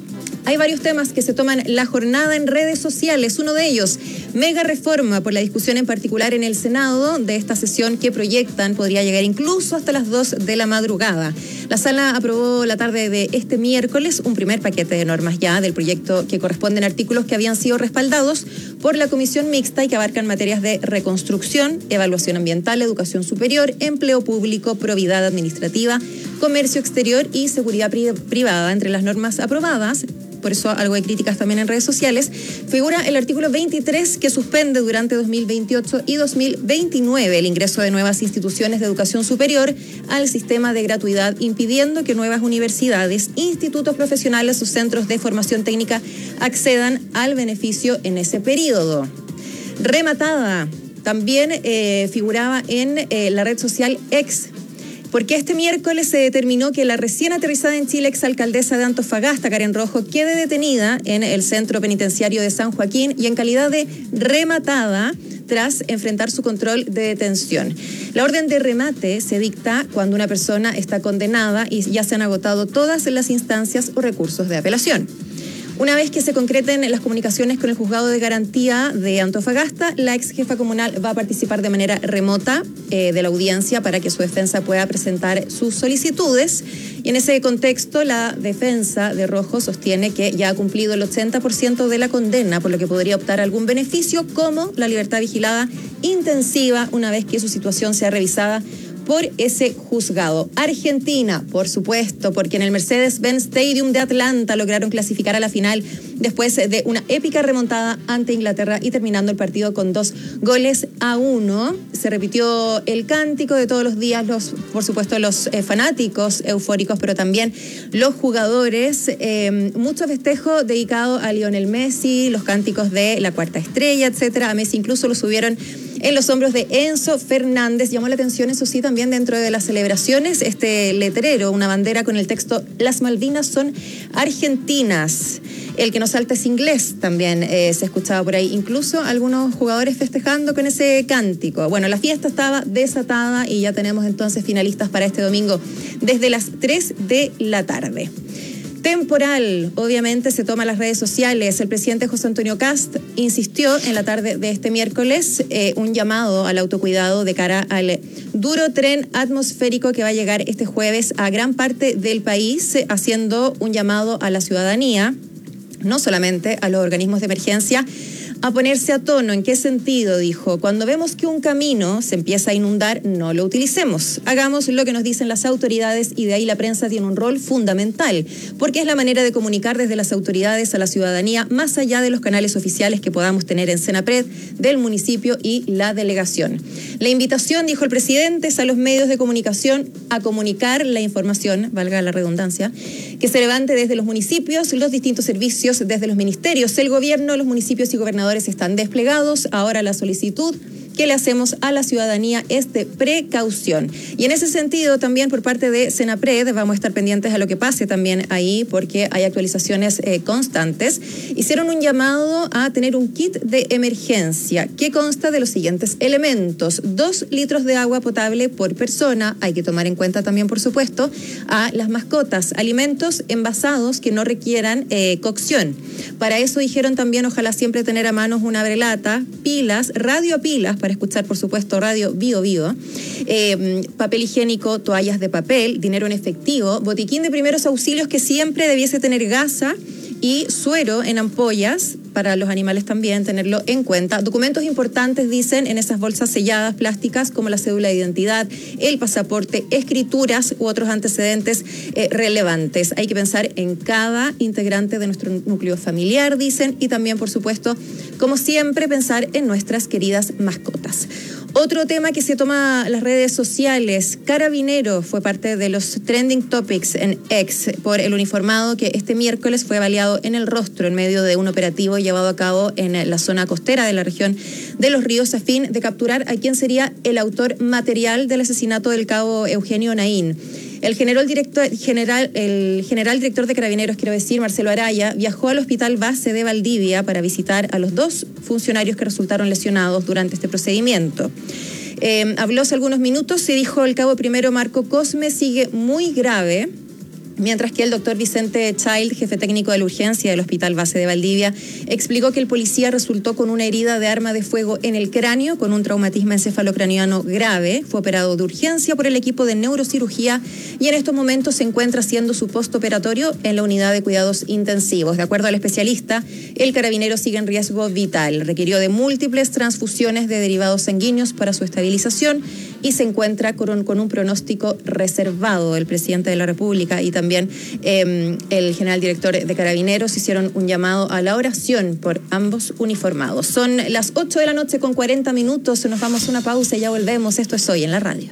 Hay varios temas que se toman la jornada en redes sociales. Uno de ellos, mega reforma por la discusión en particular en el Senado de esta sesión que proyectan podría llegar incluso hasta las 2 de la madrugada. La sala aprobó la tarde de este miércoles un primer paquete de normas ya del proyecto que corresponden a artículos que habían sido respaldados por la Comisión Mixta y que abarcan materias de reconstrucción, evaluación ambiental, educación superior, empleo público, probidad administrativa, comercio exterior y seguridad privada. Entre las normas aprobadas, por eso algo de críticas también en redes sociales, figura el artículo 23 que suspende durante 2028 y 2029 el ingreso de nuevas instituciones de educación superior al sistema de gratuidad, impidiendo que nuevas universidades, institutos profesionales o centros de formación técnica accedan al beneficio en ese periodo. Rematada también figuraba en la red social X, porque este miércoles se determinó que la recién aterrizada en Chile exalcaldesa de Antofagasta, Karen Rojo, quede detenida en el centro penitenciario de San Joaquín y en calidad de rematada tras enfrentar su control de detención. La orden de remate se dicta cuando una persona está condenada y ya se han agotado todas las instancias o recursos de apelación. Una vez que se concreten las comunicaciones con el Juzgado de Garantía de Antofagasta, la ex jefa comunal va a participar de manera remota de la audiencia para que su defensa pueda presentar sus solicitudes. Y en ese contexto, la defensa de Rojo sostiene que ya ha cumplido el 80% de la condena, por lo que podría optar a algún beneficio como la libertad vigilada intensiva una vez que su situación sea revisada por ese juzgado. Argentina, por supuesto, porque en el Mercedes-Benz Stadium de Atlanta lograron clasificar a la final después de una épica remontada ante Inglaterra y terminando el partido con 2-1. Se repitió el cántico de todos los días, por supuesto los fanáticos eufóricos, pero también los jugadores. Mucho festejo dedicado a Lionel Messi, los cánticos de la cuarta estrella, etcétera. A Messi incluso lo subieron en los hombros de Enzo Fernández. Llamó la atención, eso sí, también dentro de las celebraciones, este letrero, una bandera con el texto "Las Malvinas son argentinas". El que no salta es inglés, también se escuchaba por ahí. Incluso algunos jugadores festejando con ese cántico. Bueno, la fiesta estaba desatada y ya tenemos entonces finalistas para este domingo desde las 3 de la tarde. Temporal, obviamente se toma las redes sociales. El presidente José Antonio Kast insistió en la tarde de este miércoles un llamado al autocuidado de cara al duro tren atmosférico que va a llegar este jueves a gran parte del país, haciendo un llamado a la ciudadanía, no solamente a los organismos de emergencia, a ponerse a tono. ¿En qué sentido? Dijo, cuando vemos que un camino se empieza a inundar, no lo utilicemos. Hagamos lo que nos dicen las autoridades y de ahí la prensa tiene un rol fundamental, porque es la manera de comunicar desde las autoridades a la ciudadanía, más allá de los canales oficiales que podamos tener en Senapred, del municipio y la delegación. La invitación, dijo el presidente, es a los medios de comunicación a comunicar la información, valga la redundancia, que se levante desde los municipios, los distintos servicios, desde los ministerios, el gobierno, los municipios y gobernadores están desplegados. Ahora la solicitud que le hacemos a la ciudadanía es de precaución. Y en ese sentido también por parte de Senapred vamos a estar pendientes a lo que pase también ahí, porque hay actualizaciones constantes. Hicieron un llamado a tener un kit de emergencia que consta de los siguientes elementos: 2 litros de agua potable por persona. Hay que tomar en cuenta también, por supuesto, a las mascotas, alimentos envasados que no requieran cocción. Para eso dijeron también, ojalá siempre tener a manos una abrelata, pilas, radiopilas, para escuchar, por supuesto, radio Bio Bio, papel higiénico, toallas de papel, dinero en efectivo, botiquín de primeros auxilios que siempre debiese tener gasa y suero en ampollas, para los animales también, tenerlo en cuenta. Documentos importantes, dicen, en esas bolsas selladas plásticas, como la cédula de identidad, el pasaporte, escrituras u otros antecedentes relevantes. Hay que pensar en cada integrante de nuestro núcleo familiar, dicen, y también, por supuesto, como siempre, pensar en nuestras queridas mascotas. Otro tema que se toma las redes sociales, Carabineros fue parte de los trending topics en X por el uniformado que este miércoles fue baleado en el rostro en medio de un operativo llevado a cabo en la zona costera de la región de Los Ríos a fin de capturar a quien sería el autor material del asesinato del cabo Eugenio Naín. El general director de Carabineros, quiero decir, Marcelo Araya, viajó al hospital base de Valdivia para visitar a los 2 funcionarios que resultaron lesionados durante este procedimiento. Habló hace algunos minutos, se dijo el cabo primero Marco Cosme sigue muy grave. Mientras que el doctor Vicente Child, jefe técnico de la urgencia del Hospital Base de Valdivia, explicó que el policía resultó con una herida de arma de fuego en el cráneo con un traumatismo encefalocraniano grave. Fue operado de urgencia por el equipo de neurocirugía y en estos momentos se encuentra haciendo su postoperatorio en la unidad de cuidados intensivos. De acuerdo al especialista, el carabinero sigue en riesgo vital. Requirió de múltiples transfusiones de derivados sanguíneos para su estabilización y se encuentra con un pronóstico reservado. El presidente de la República y también el general director de Carabineros hicieron un llamado a la oración por ambos uniformados. Son las 8 de la noche con 40 minutos. Nos vamos a una pausa y ya volvemos. Esto es Hoy en la Radio.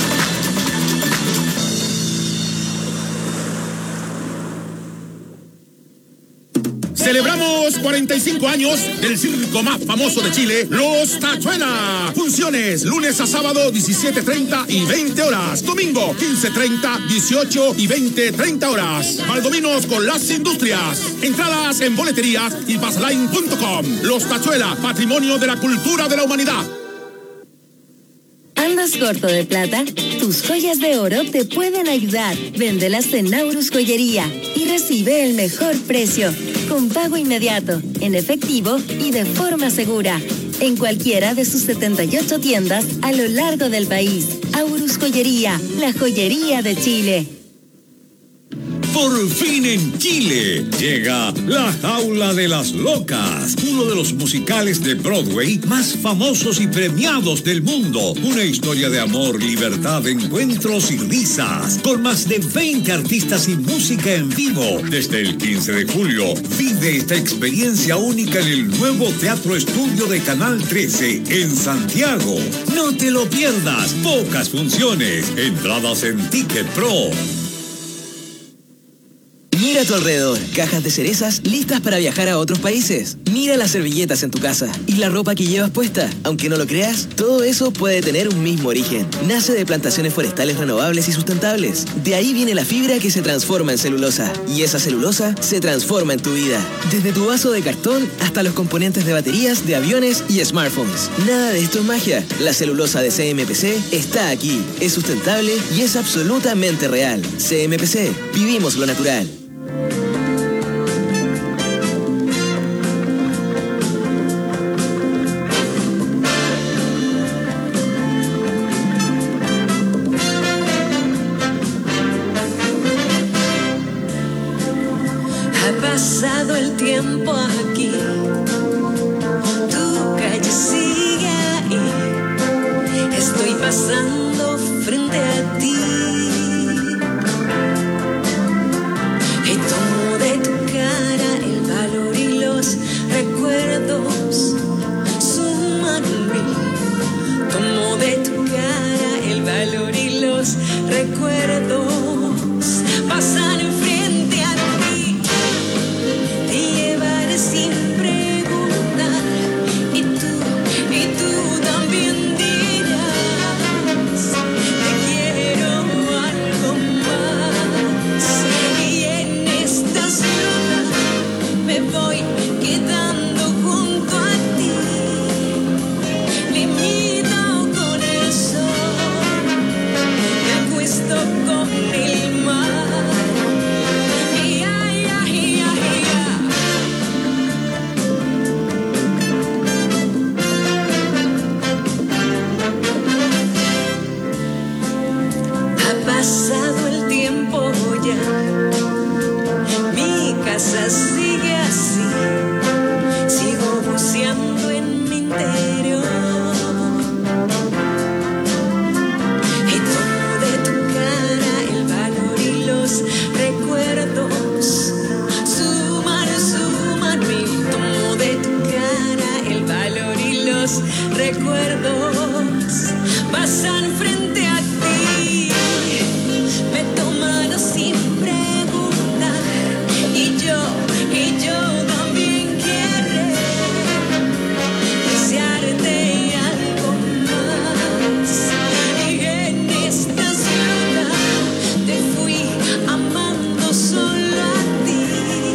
Celebramos 45 años del circo más famoso de Chile, Los Tachuelas. Funciones lunes a sábado 17:30 y 20 horas. Domingo 15:30, 18 y 20:30 horas. Valdominos con las industrias. Entradas en boleterías y passline.com. Los Tachuelas, patrimonio de la cultura de la humanidad. ¿Andas corto de plata? Tus joyas de oro te pueden ayudar. Véndelas en Naurus Joyería y recibe el mejor precio, con pago inmediato, en efectivo y de forma segura. En cualquiera de sus 78 tiendas a lo largo del país. Aurus Joyería, la joyería de Chile. Por fin en Chile llega La Jaula de las Locas, uno de los musicales de Broadway más famosos y premiados del mundo. Una historia de amor, libertad, encuentros y risas, con más de 20 artistas y música en vivo. Desde el 15 de julio, vive esta experiencia única en el nuevo Teatro Estudio de Canal 13 en Santiago. No te lo pierdas, pocas funciones, entradas en Ticket Pro. Mira a tu alrededor, cajas de cerezas listas para viajar a otros países. Mira las servilletas en tu casa y la ropa que llevas puesta. Aunque no lo creas, todo eso puede tener un mismo origen. Nace de plantaciones forestales renovables y sustentables. De ahí viene la fibra que se transforma en celulosa. Y esa celulosa se transforma en tu vida. Desde tu vaso de cartón hasta los componentes de baterías, de aviones y smartphones. Nada de esto es magia. La celulosa de CMPC está aquí. Es sustentable y es absolutamente real. CMPC, vivimos lo natural. Pasado el tiempo aquí, tu calle sigue ahí, estoy pasando frente a ti y tomo de tu cara el valor y los recuerdos suman en mí. Tomo de tu cara el valor y los recuerdos pasan enfrente a ti. Sin preguntar, y tú también dirás, te quiero algo más, y en esta ciudad me voy quedando junto a ti, me mido con el sol, me acuesto con el mar. Pasado el tiempo ya, mi casa sigue así, sigo buceando en mi interior y tomo de tu cara el valor y los recuerdos suman mí. Tomo de tu cara el valor y los recuerdos pasan frente a ti. Me toman sin preguntar y yo también quiero desearte algo más. Y en esta ciudad te fui amando solo a ti.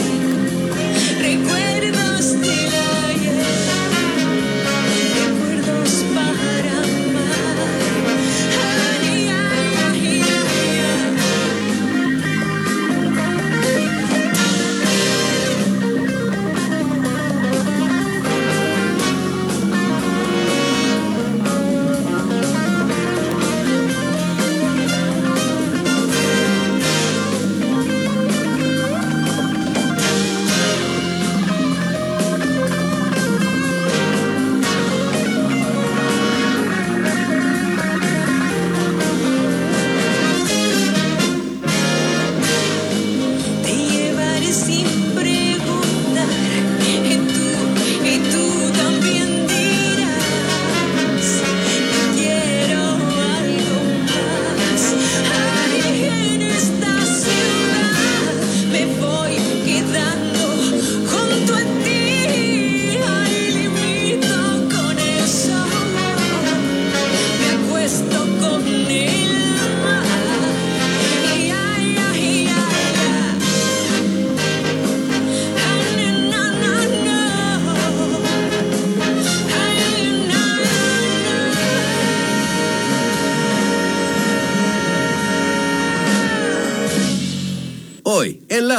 Recuerdos del ayer, recuerdos para amar.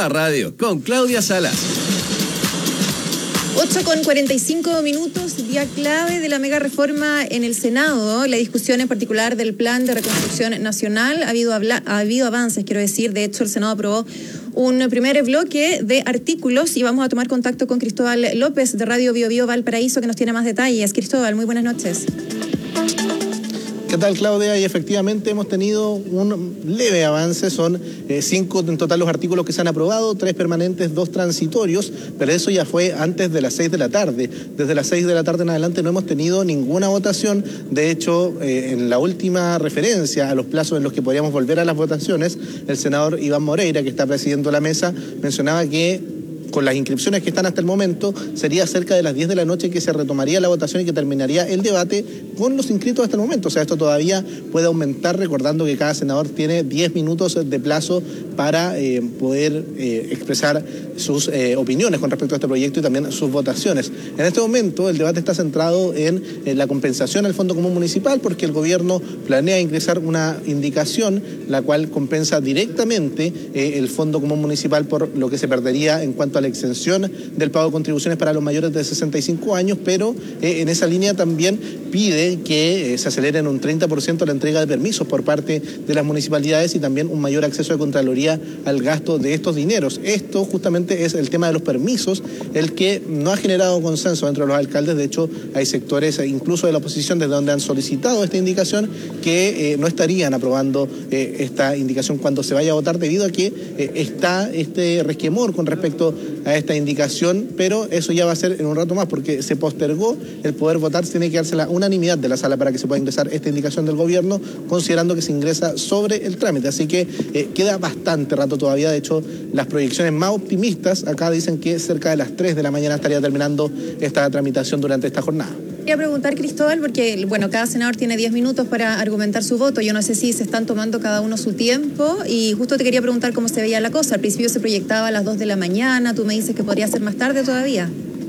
radio con Claudia Salas. 8:45, día clave de la mega reforma en el Senado. La discusión en particular del plan de reconstrucción nacional. Ha habido avances, quiero decir. De hecho, el Senado aprobó un primer bloque de artículos y vamos a tomar contacto con Cristóbal López de Radio Bio Bio Valparaíso, que nos tiene más detalles. Cristóbal, muy buenas noches. ¿Qué tal, Claudia? Y efectivamente hemos tenido un leve avance, son 5 en total los artículos que se han aprobado, 3 permanentes, 2 transitorios, pero eso ya fue antes de las 6 de la tarde. Desde las 6 de la tarde en adelante no hemos tenido ninguna votación. De hecho, en la última referencia a los plazos en los que podríamos volver a las votaciones, el senador Iván Moreira, que está presidiendo la mesa, mencionaba que con las inscripciones que están hasta el momento, sería cerca de las 10 de la noche que se retomaría la votación y que terminaría el debate con los inscritos hasta el momento. O sea, esto todavía puede aumentar, recordando que cada senador tiene 10 minutos de plazo para poder expresar sus opiniones con respecto a este proyecto y también sus votaciones. En este momento, el debate está centrado en la compensación al Fondo Común Municipal, porque el gobierno planea ingresar una indicación, la cual compensa directamente el Fondo Común Municipal por lo que se perdería en cuanto a la exención del pago de contribuciones para los mayores de 65 años, pero en esa línea también pide que se acelere en un 30% la entrega de permisos por parte de las municipalidades y también un mayor acceso de Contraloría al gasto de estos dineros. Esto justamente es el tema de los permisos, el que no ha generado consenso entre los alcaldes. De hecho, hay sectores incluso de la oposición desde donde han solicitado esta indicación que no estarían aprobando esta indicación cuando se vaya a votar, debido a que está este resquemor con respecto a esta indicación, pero eso ya va a ser en un rato más, porque se postergó el poder votar. Tiene que darse la unanimidad de la sala para que se pueda ingresar esta indicación del gobierno, considerando que se ingresa sobre el trámite, así que queda bastante rato todavía. De hecho, las proyecciones más optimistas acá dicen que cerca de las 3 de la mañana estaría terminando esta tramitación durante esta jornada. Quería preguntar, Cristóbal, porque cada senador tiene 10 minutos para argumentar su voto. Yo no sé si se están tomando cada uno su tiempo, y justo te quería preguntar cómo se veía la cosa. Al principio se proyectaba a las 2 de la mañana, tú me dices que podría ser más tarde todavía.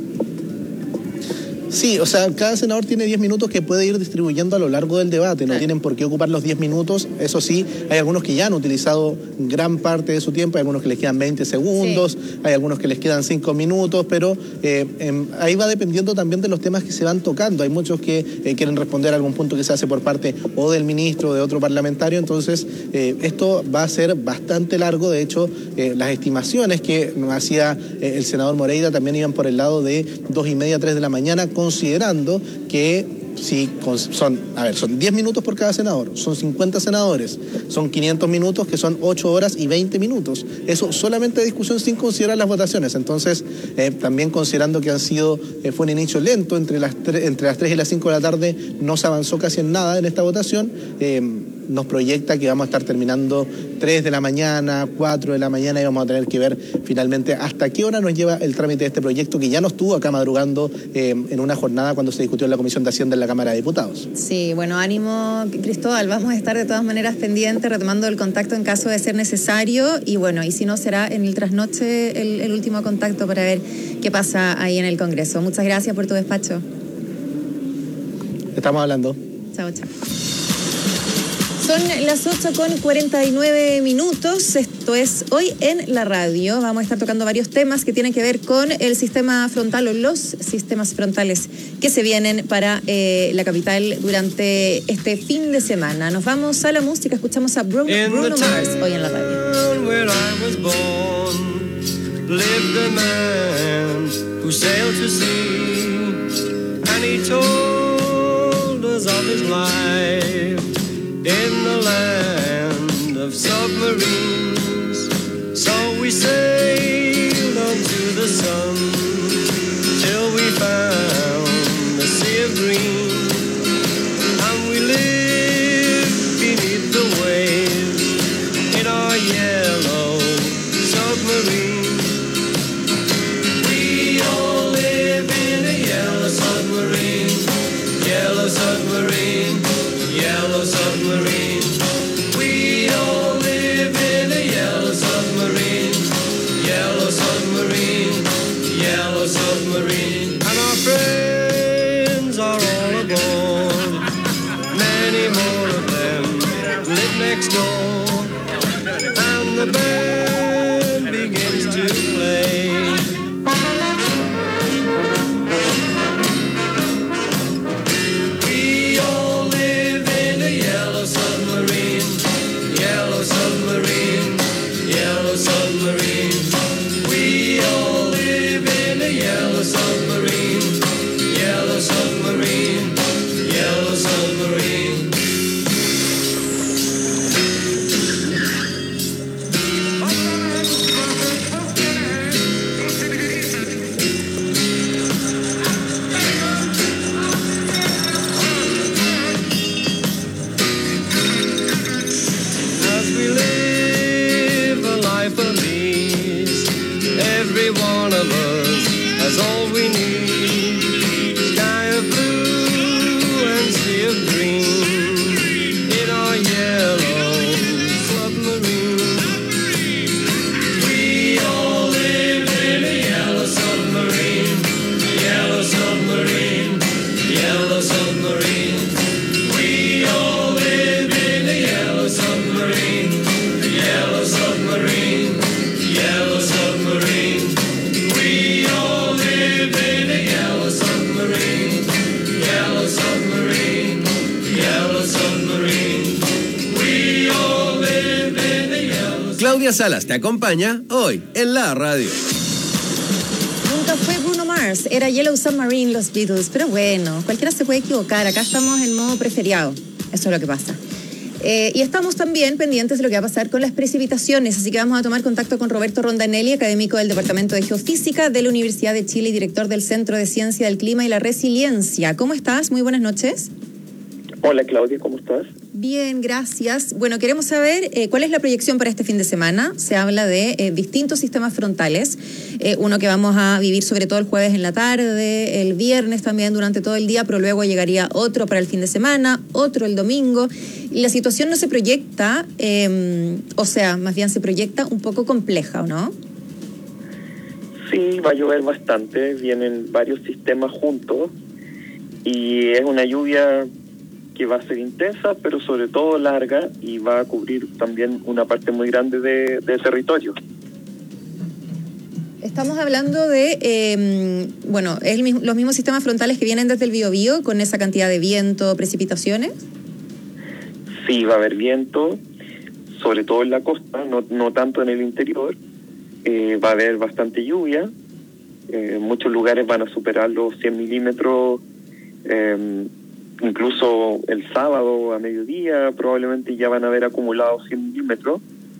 Sí, o sea, cada senador tiene 10 minutos que puede ir distribuyendo a lo largo del debate, no tienen por qué ocupar los 10 minutos, eso sí, hay algunos que ya han utilizado gran parte de su tiempo, hay algunos que les quedan 20 segundos, hay algunos que les quedan 5 minutos, pero ahí va dependiendo también de los temas que se van tocando. Hay muchos que quieren responder a algún punto que se hace por parte o del ministro o de otro parlamentario, entonces esto va a ser bastante largo. De hecho, las estimaciones que hacía el senador Moreira también iban por el lado de 2:30, 3 de la mañana, considerando que son 10 minutos por cada senador, son 50 senadores, son 500 minutos, que son 8 horas y 20 minutos. Eso solamente de discusión sin considerar las votaciones. Entonces, también considerando que fue un inicio lento, entre las 3 y las 5 de la tarde no se avanzó casi en nada en esta votación. Nos proyecta que vamos a estar terminando 3 de la mañana, 4 de la mañana, y vamos a tener que ver finalmente hasta qué hora nos lleva el trámite de este proyecto, que ya no estuvo acá madrugando en una jornada cuando se discutió en la Comisión de Hacienda en la Cámara de Diputados. Sí, bueno, ánimo, Cristóbal, vamos a estar de todas maneras pendientes, retomando el contacto en caso de ser necesario, y bueno, y si no, será en el trasnoche el último contacto para ver qué pasa ahí en el Congreso. Muchas gracias por tu despacho. Estamos hablando. Chao, chao. Son las 8:49. Esto es Hoy en la Radio. Vamos a estar tocando varios temas que tienen que ver con el sistema frontal o los sistemas frontales que se vienen para la capital durante este fin de semana. Nos vamos a la música. Escuchamos a Bruno Mars hoy en la radio. In the land of submarines, so we sailed onto the sun till we found the sea of green, and we lived beneath the waves in our yellow submarine. We all live in a yellow submarine, yellow submarine, yellow submarine. We all live in a yellow submarine, yellow submarine, yellow submarine. And our friends are all aboard, many more of them live next door, and the band begins to yellow submarine. We all live in a yellow submarine. The yellow submarine. Yellow submarine. We all live in a yellow submarine. Yellow submarine. Yellow submarine. We all live in a yellow. Claudia Salas te acompaña hoy en la radio. Nunca fue Bruno Mars, era Yellow Submarine, los Beatles. Pero bueno, cualquiera se puede equivocar. Acá estamos en modo preferiado. Eso es lo que pasa. Y estamos también pendientes de lo que va a pasar con las precipitaciones. Así que vamos a tomar contacto con Roberto Rondanelli, académico del Departamento de Geofísica de la Universidad de Chile y director del Centro de Ciencia del Clima y la Resiliencia. ¿Cómo estás? Muy buenas noches. Hola Claudia, ¿cómo estás? Bien, gracias. Bueno, queremos saber cuál es la proyección para este fin de semana. Se habla de distintos sistemas frontales. Uno que vamos a vivir sobre todo el jueves en la tarde, el viernes también durante todo el día, pero luego llegaría otro para el fin de semana, otro el domingo. Y la situación no se proyecta, o sea, más bien se proyecta un poco compleja, ¿o no? Sí, va a llover bastante, vienen varios sistemas juntos y es una lluvia que va a ser intensa, pero sobre todo larga y va a cubrir también una parte muy grande de territorio. Estamos hablando de, bueno, los mismos sistemas frontales que vienen desde el Biobío con esa cantidad de viento, precipitaciones. Sí, va a haber viento, sobre todo en la costa, no tanto en el interior. Va a haber bastante lluvia. Muchos lugares van a superar los 100 milímetros. Incluso el sábado a mediodía probablemente ya van a haber acumulado 100 milímetros.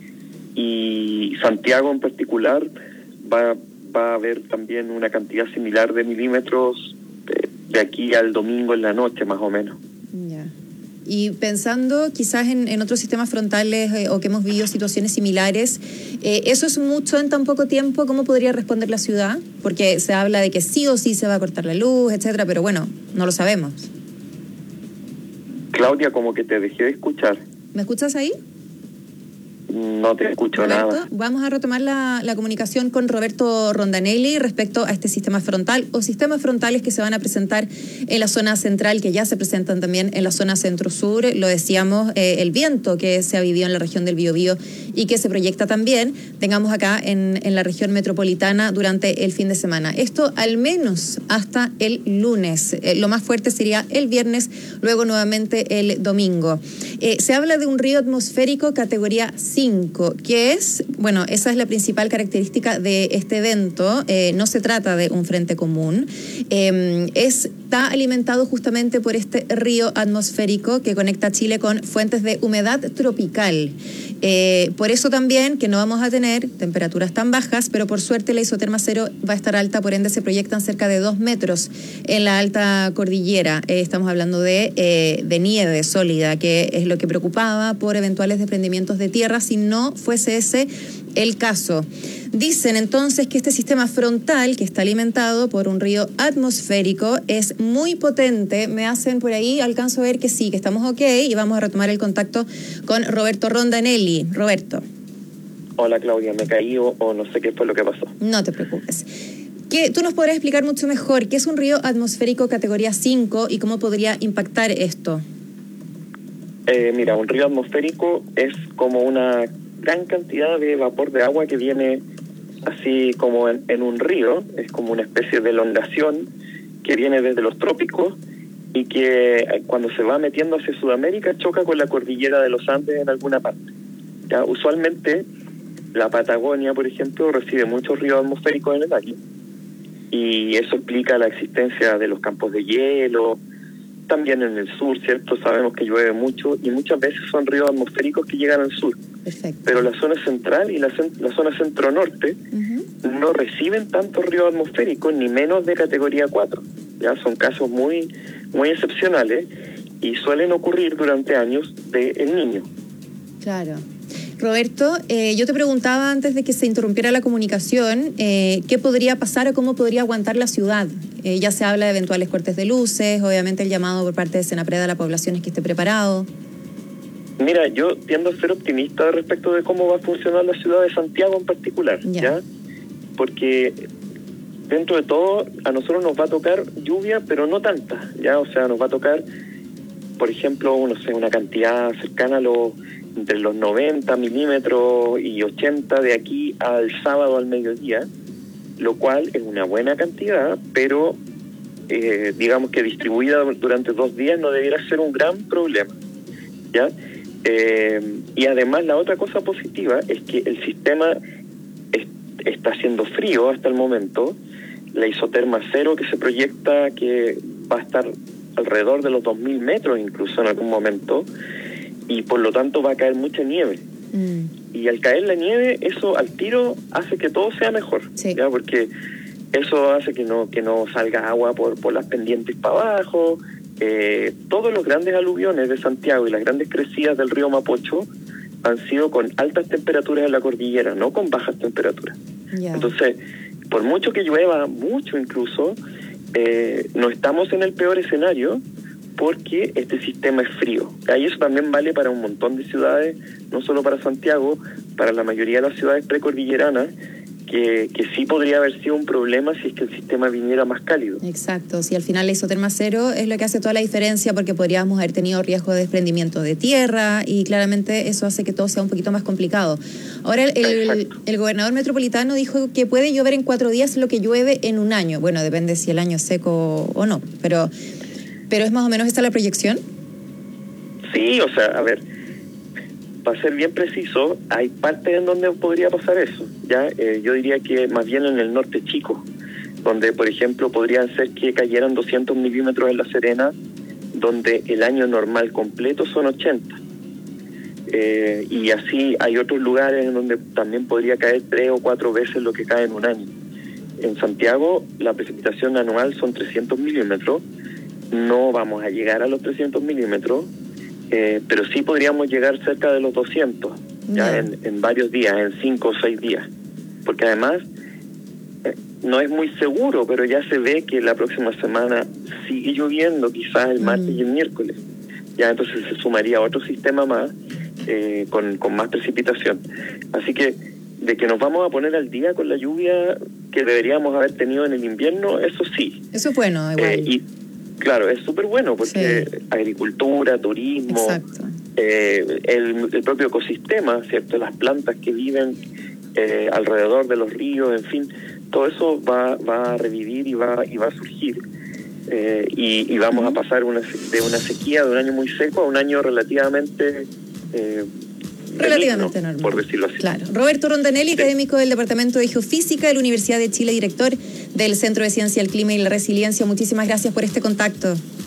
Y Santiago en particular va a haber también una cantidad similar de milímetros de aquí al domingo en la noche más o menos. Ya. Y pensando quizás en otros sistemas frontales o que hemos vivido situaciones similares, ¿eso es mucho en tan poco tiempo? ¿Cómo podría responder la ciudad? Porque se habla de que sí o sí se va a cortar la luz, etcétera, pero bueno, no lo sabemos. Claudia, como que te dejé de escuchar. ¿Me escuchas ahí? No te escucho Roberto, nada. Vamos a retomar la comunicación con Roberto Rondanelli respecto a este sistema frontal o sistemas frontales que se van a presentar en la zona central, que ya se presentan también en la zona centro-sur. Lo decíamos, el viento que se ha vivido en la región del Biobío y que se proyecta también, tengamos acá en la región metropolitana durante el fin de semana. Esto al menos hasta el lunes. Lo más fuerte sería el viernes, luego nuevamente el domingo. Se habla de un río atmosférico categoría 5, que es, bueno, esa es la principal característica de este evento. No se trata de un frente común. Está alimentado justamente por este río atmosférico que conecta Chile con fuentes de humedad tropical. Por eso también que no vamos a tener temperaturas tan bajas, pero por suerte la isoterma cero va a estar alta, por ende se proyectan cerca de 2 metros en la alta cordillera. Estamos hablando de nieve sólida, que es lo que preocupaba por eventuales desprendimientos de tierra si no fuese ese el caso. Dicen entonces que este sistema frontal, que está alimentado por un río atmosférico, es muy potente. Me hacen por ahí, alcanzo a ver que sí, que estamos ok, y vamos a retomar el contacto con Roberto Rondanelli. Roberto. Hola Claudia, me caí o no sé qué fue lo que pasó. No te preocupes. Tú nos podrás explicar mucho mejor qué es un río atmosférico categoría 5 y cómo podría impactar esto. Mira, un río atmosférico es como una gran cantidad de vapor de agua que viene así como en un río, es como una especie de elongación que viene desde los trópicos y que cuando se va metiendo hacia Sudamérica choca con la cordillera de los Andes en alguna parte. ¿Ya? Usualmente la Patagonia, por ejemplo, recibe muchos ríos atmosféricos en el año y eso explica la existencia de los campos de hielo. También en el sur, ¿cierto? Sabemos que llueve mucho y muchas veces son ríos atmosféricos que llegan al sur. Perfecto. Pero la zona central y la zona centro-norte no reciben tantos ríos atmosféricos, ni menos de categoría 4. Ya son casos muy, muy excepcionales y suelen ocurrir durante años de El Niño. Claro. Roberto, yo te preguntaba antes de que se interrumpiera la comunicación, ¿qué podría pasar o cómo podría aguantar la ciudad? Ya se habla de eventuales cortes de luces, obviamente el llamado por parte de Senapred a la población es que esté preparado. Mira, yo tiendo a ser optimista respecto de cómo va a funcionar la ciudad de Santiago en particular, ¿ya? Porque dentro de todo, a nosotros nos va a tocar lluvia, pero no tanta, ¿ya? O sea, nos va a tocar, por ejemplo, no sé, una cantidad cercana a entre los 90 milímetros y 80 de aquí al sábado al mediodía, lo cual es una buena cantidad, pero digamos que distribuida durante 2 días no debiera ser un gran problema, ¿ya? Y además la otra cosa positiva es que el sistema está haciendo frío hasta el momento. La isoterma cero que se proyecta que va a estar alrededor de los 2.000 metros incluso en algún momento, y por lo tanto va a caer mucha nieve. Y al caer la nieve, eso al tiro hace que todo sea mejor, ¿ya? Porque eso hace que no salga agua por las pendientes para abajo. Todos los grandes aluviones de Santiago y las grandes crecidas del río Mapocho han sido con altas temperaturas en la cordillera, no con bajas temperaturas. Entonces, por mucho que llueva, mucho incluso, no estamos en el peor escenario porque este sistema es frío. Y eso también vale para un montón de ciudades, no solo para Santiago, para la mayoría de las ciudades precordilleranas, que sí podría haber sido un problema si es que el sistema viniera más cálido. Exacto, si al final la isoterma cero es lo que hace toda la diferencia, porque podríamos haber tenido riesgo de desprendimiento de tierra y claramente eso hace que todo sea un poquito más complicado. Ahora el gobernador metropolitano dijo que puede llover en 4 días lo que llueve en un año. Bueno, depende si el año es seco o no, pero es más o menos esta la proyección. Sí, o sea, a ver, para ser bien preciso, hay partes en donde podría pasar eso, ¿ya? Yo diría que más bien en el norte chico, donde, por ejemplo, podrían ser que cayeran 200 milímetros en La Serena, donde el año normal completo son 80. Y así hay otros lugares en donde también podría caer 3 o 4 veces lo que cae en un año. En Santiago, la precipitación anual son 300 milímetros. No vamos a llegar a los 300 milímetros, pero sí podríamos llegar cerca de los 200, ya en varios días, en 5 o 6 días. Porque además, no es muy seguro, pero ya se ve que la próxima semana sigue lloviendo, quizás el martes y el miércoles. Ya entonces se sumaría otro sistema más, con más precipitación. Así que, de que nos vamos a poner al día con la lluvia que deberíamos haber tenido en el invierno, eso sí. Eso es bueno, igual. Y claro, es súper bueno porque agricultura, turismo, el propio ecosistema, ¿cierto? Las plantas que viven alrededor de los ríos, en fin, todo eso va a revivir y va a surgir. Y vamos a pasar de una sequía de un año muy seco a un año relativamente normal, por decirlo así. Claro. Roberto Rondanelli, académico del Departamento de Geofísica de la Universidad de Chile, director del Centro de Ciencia del Clima y la Resiliencia. Muchísimas gracias por este contacto.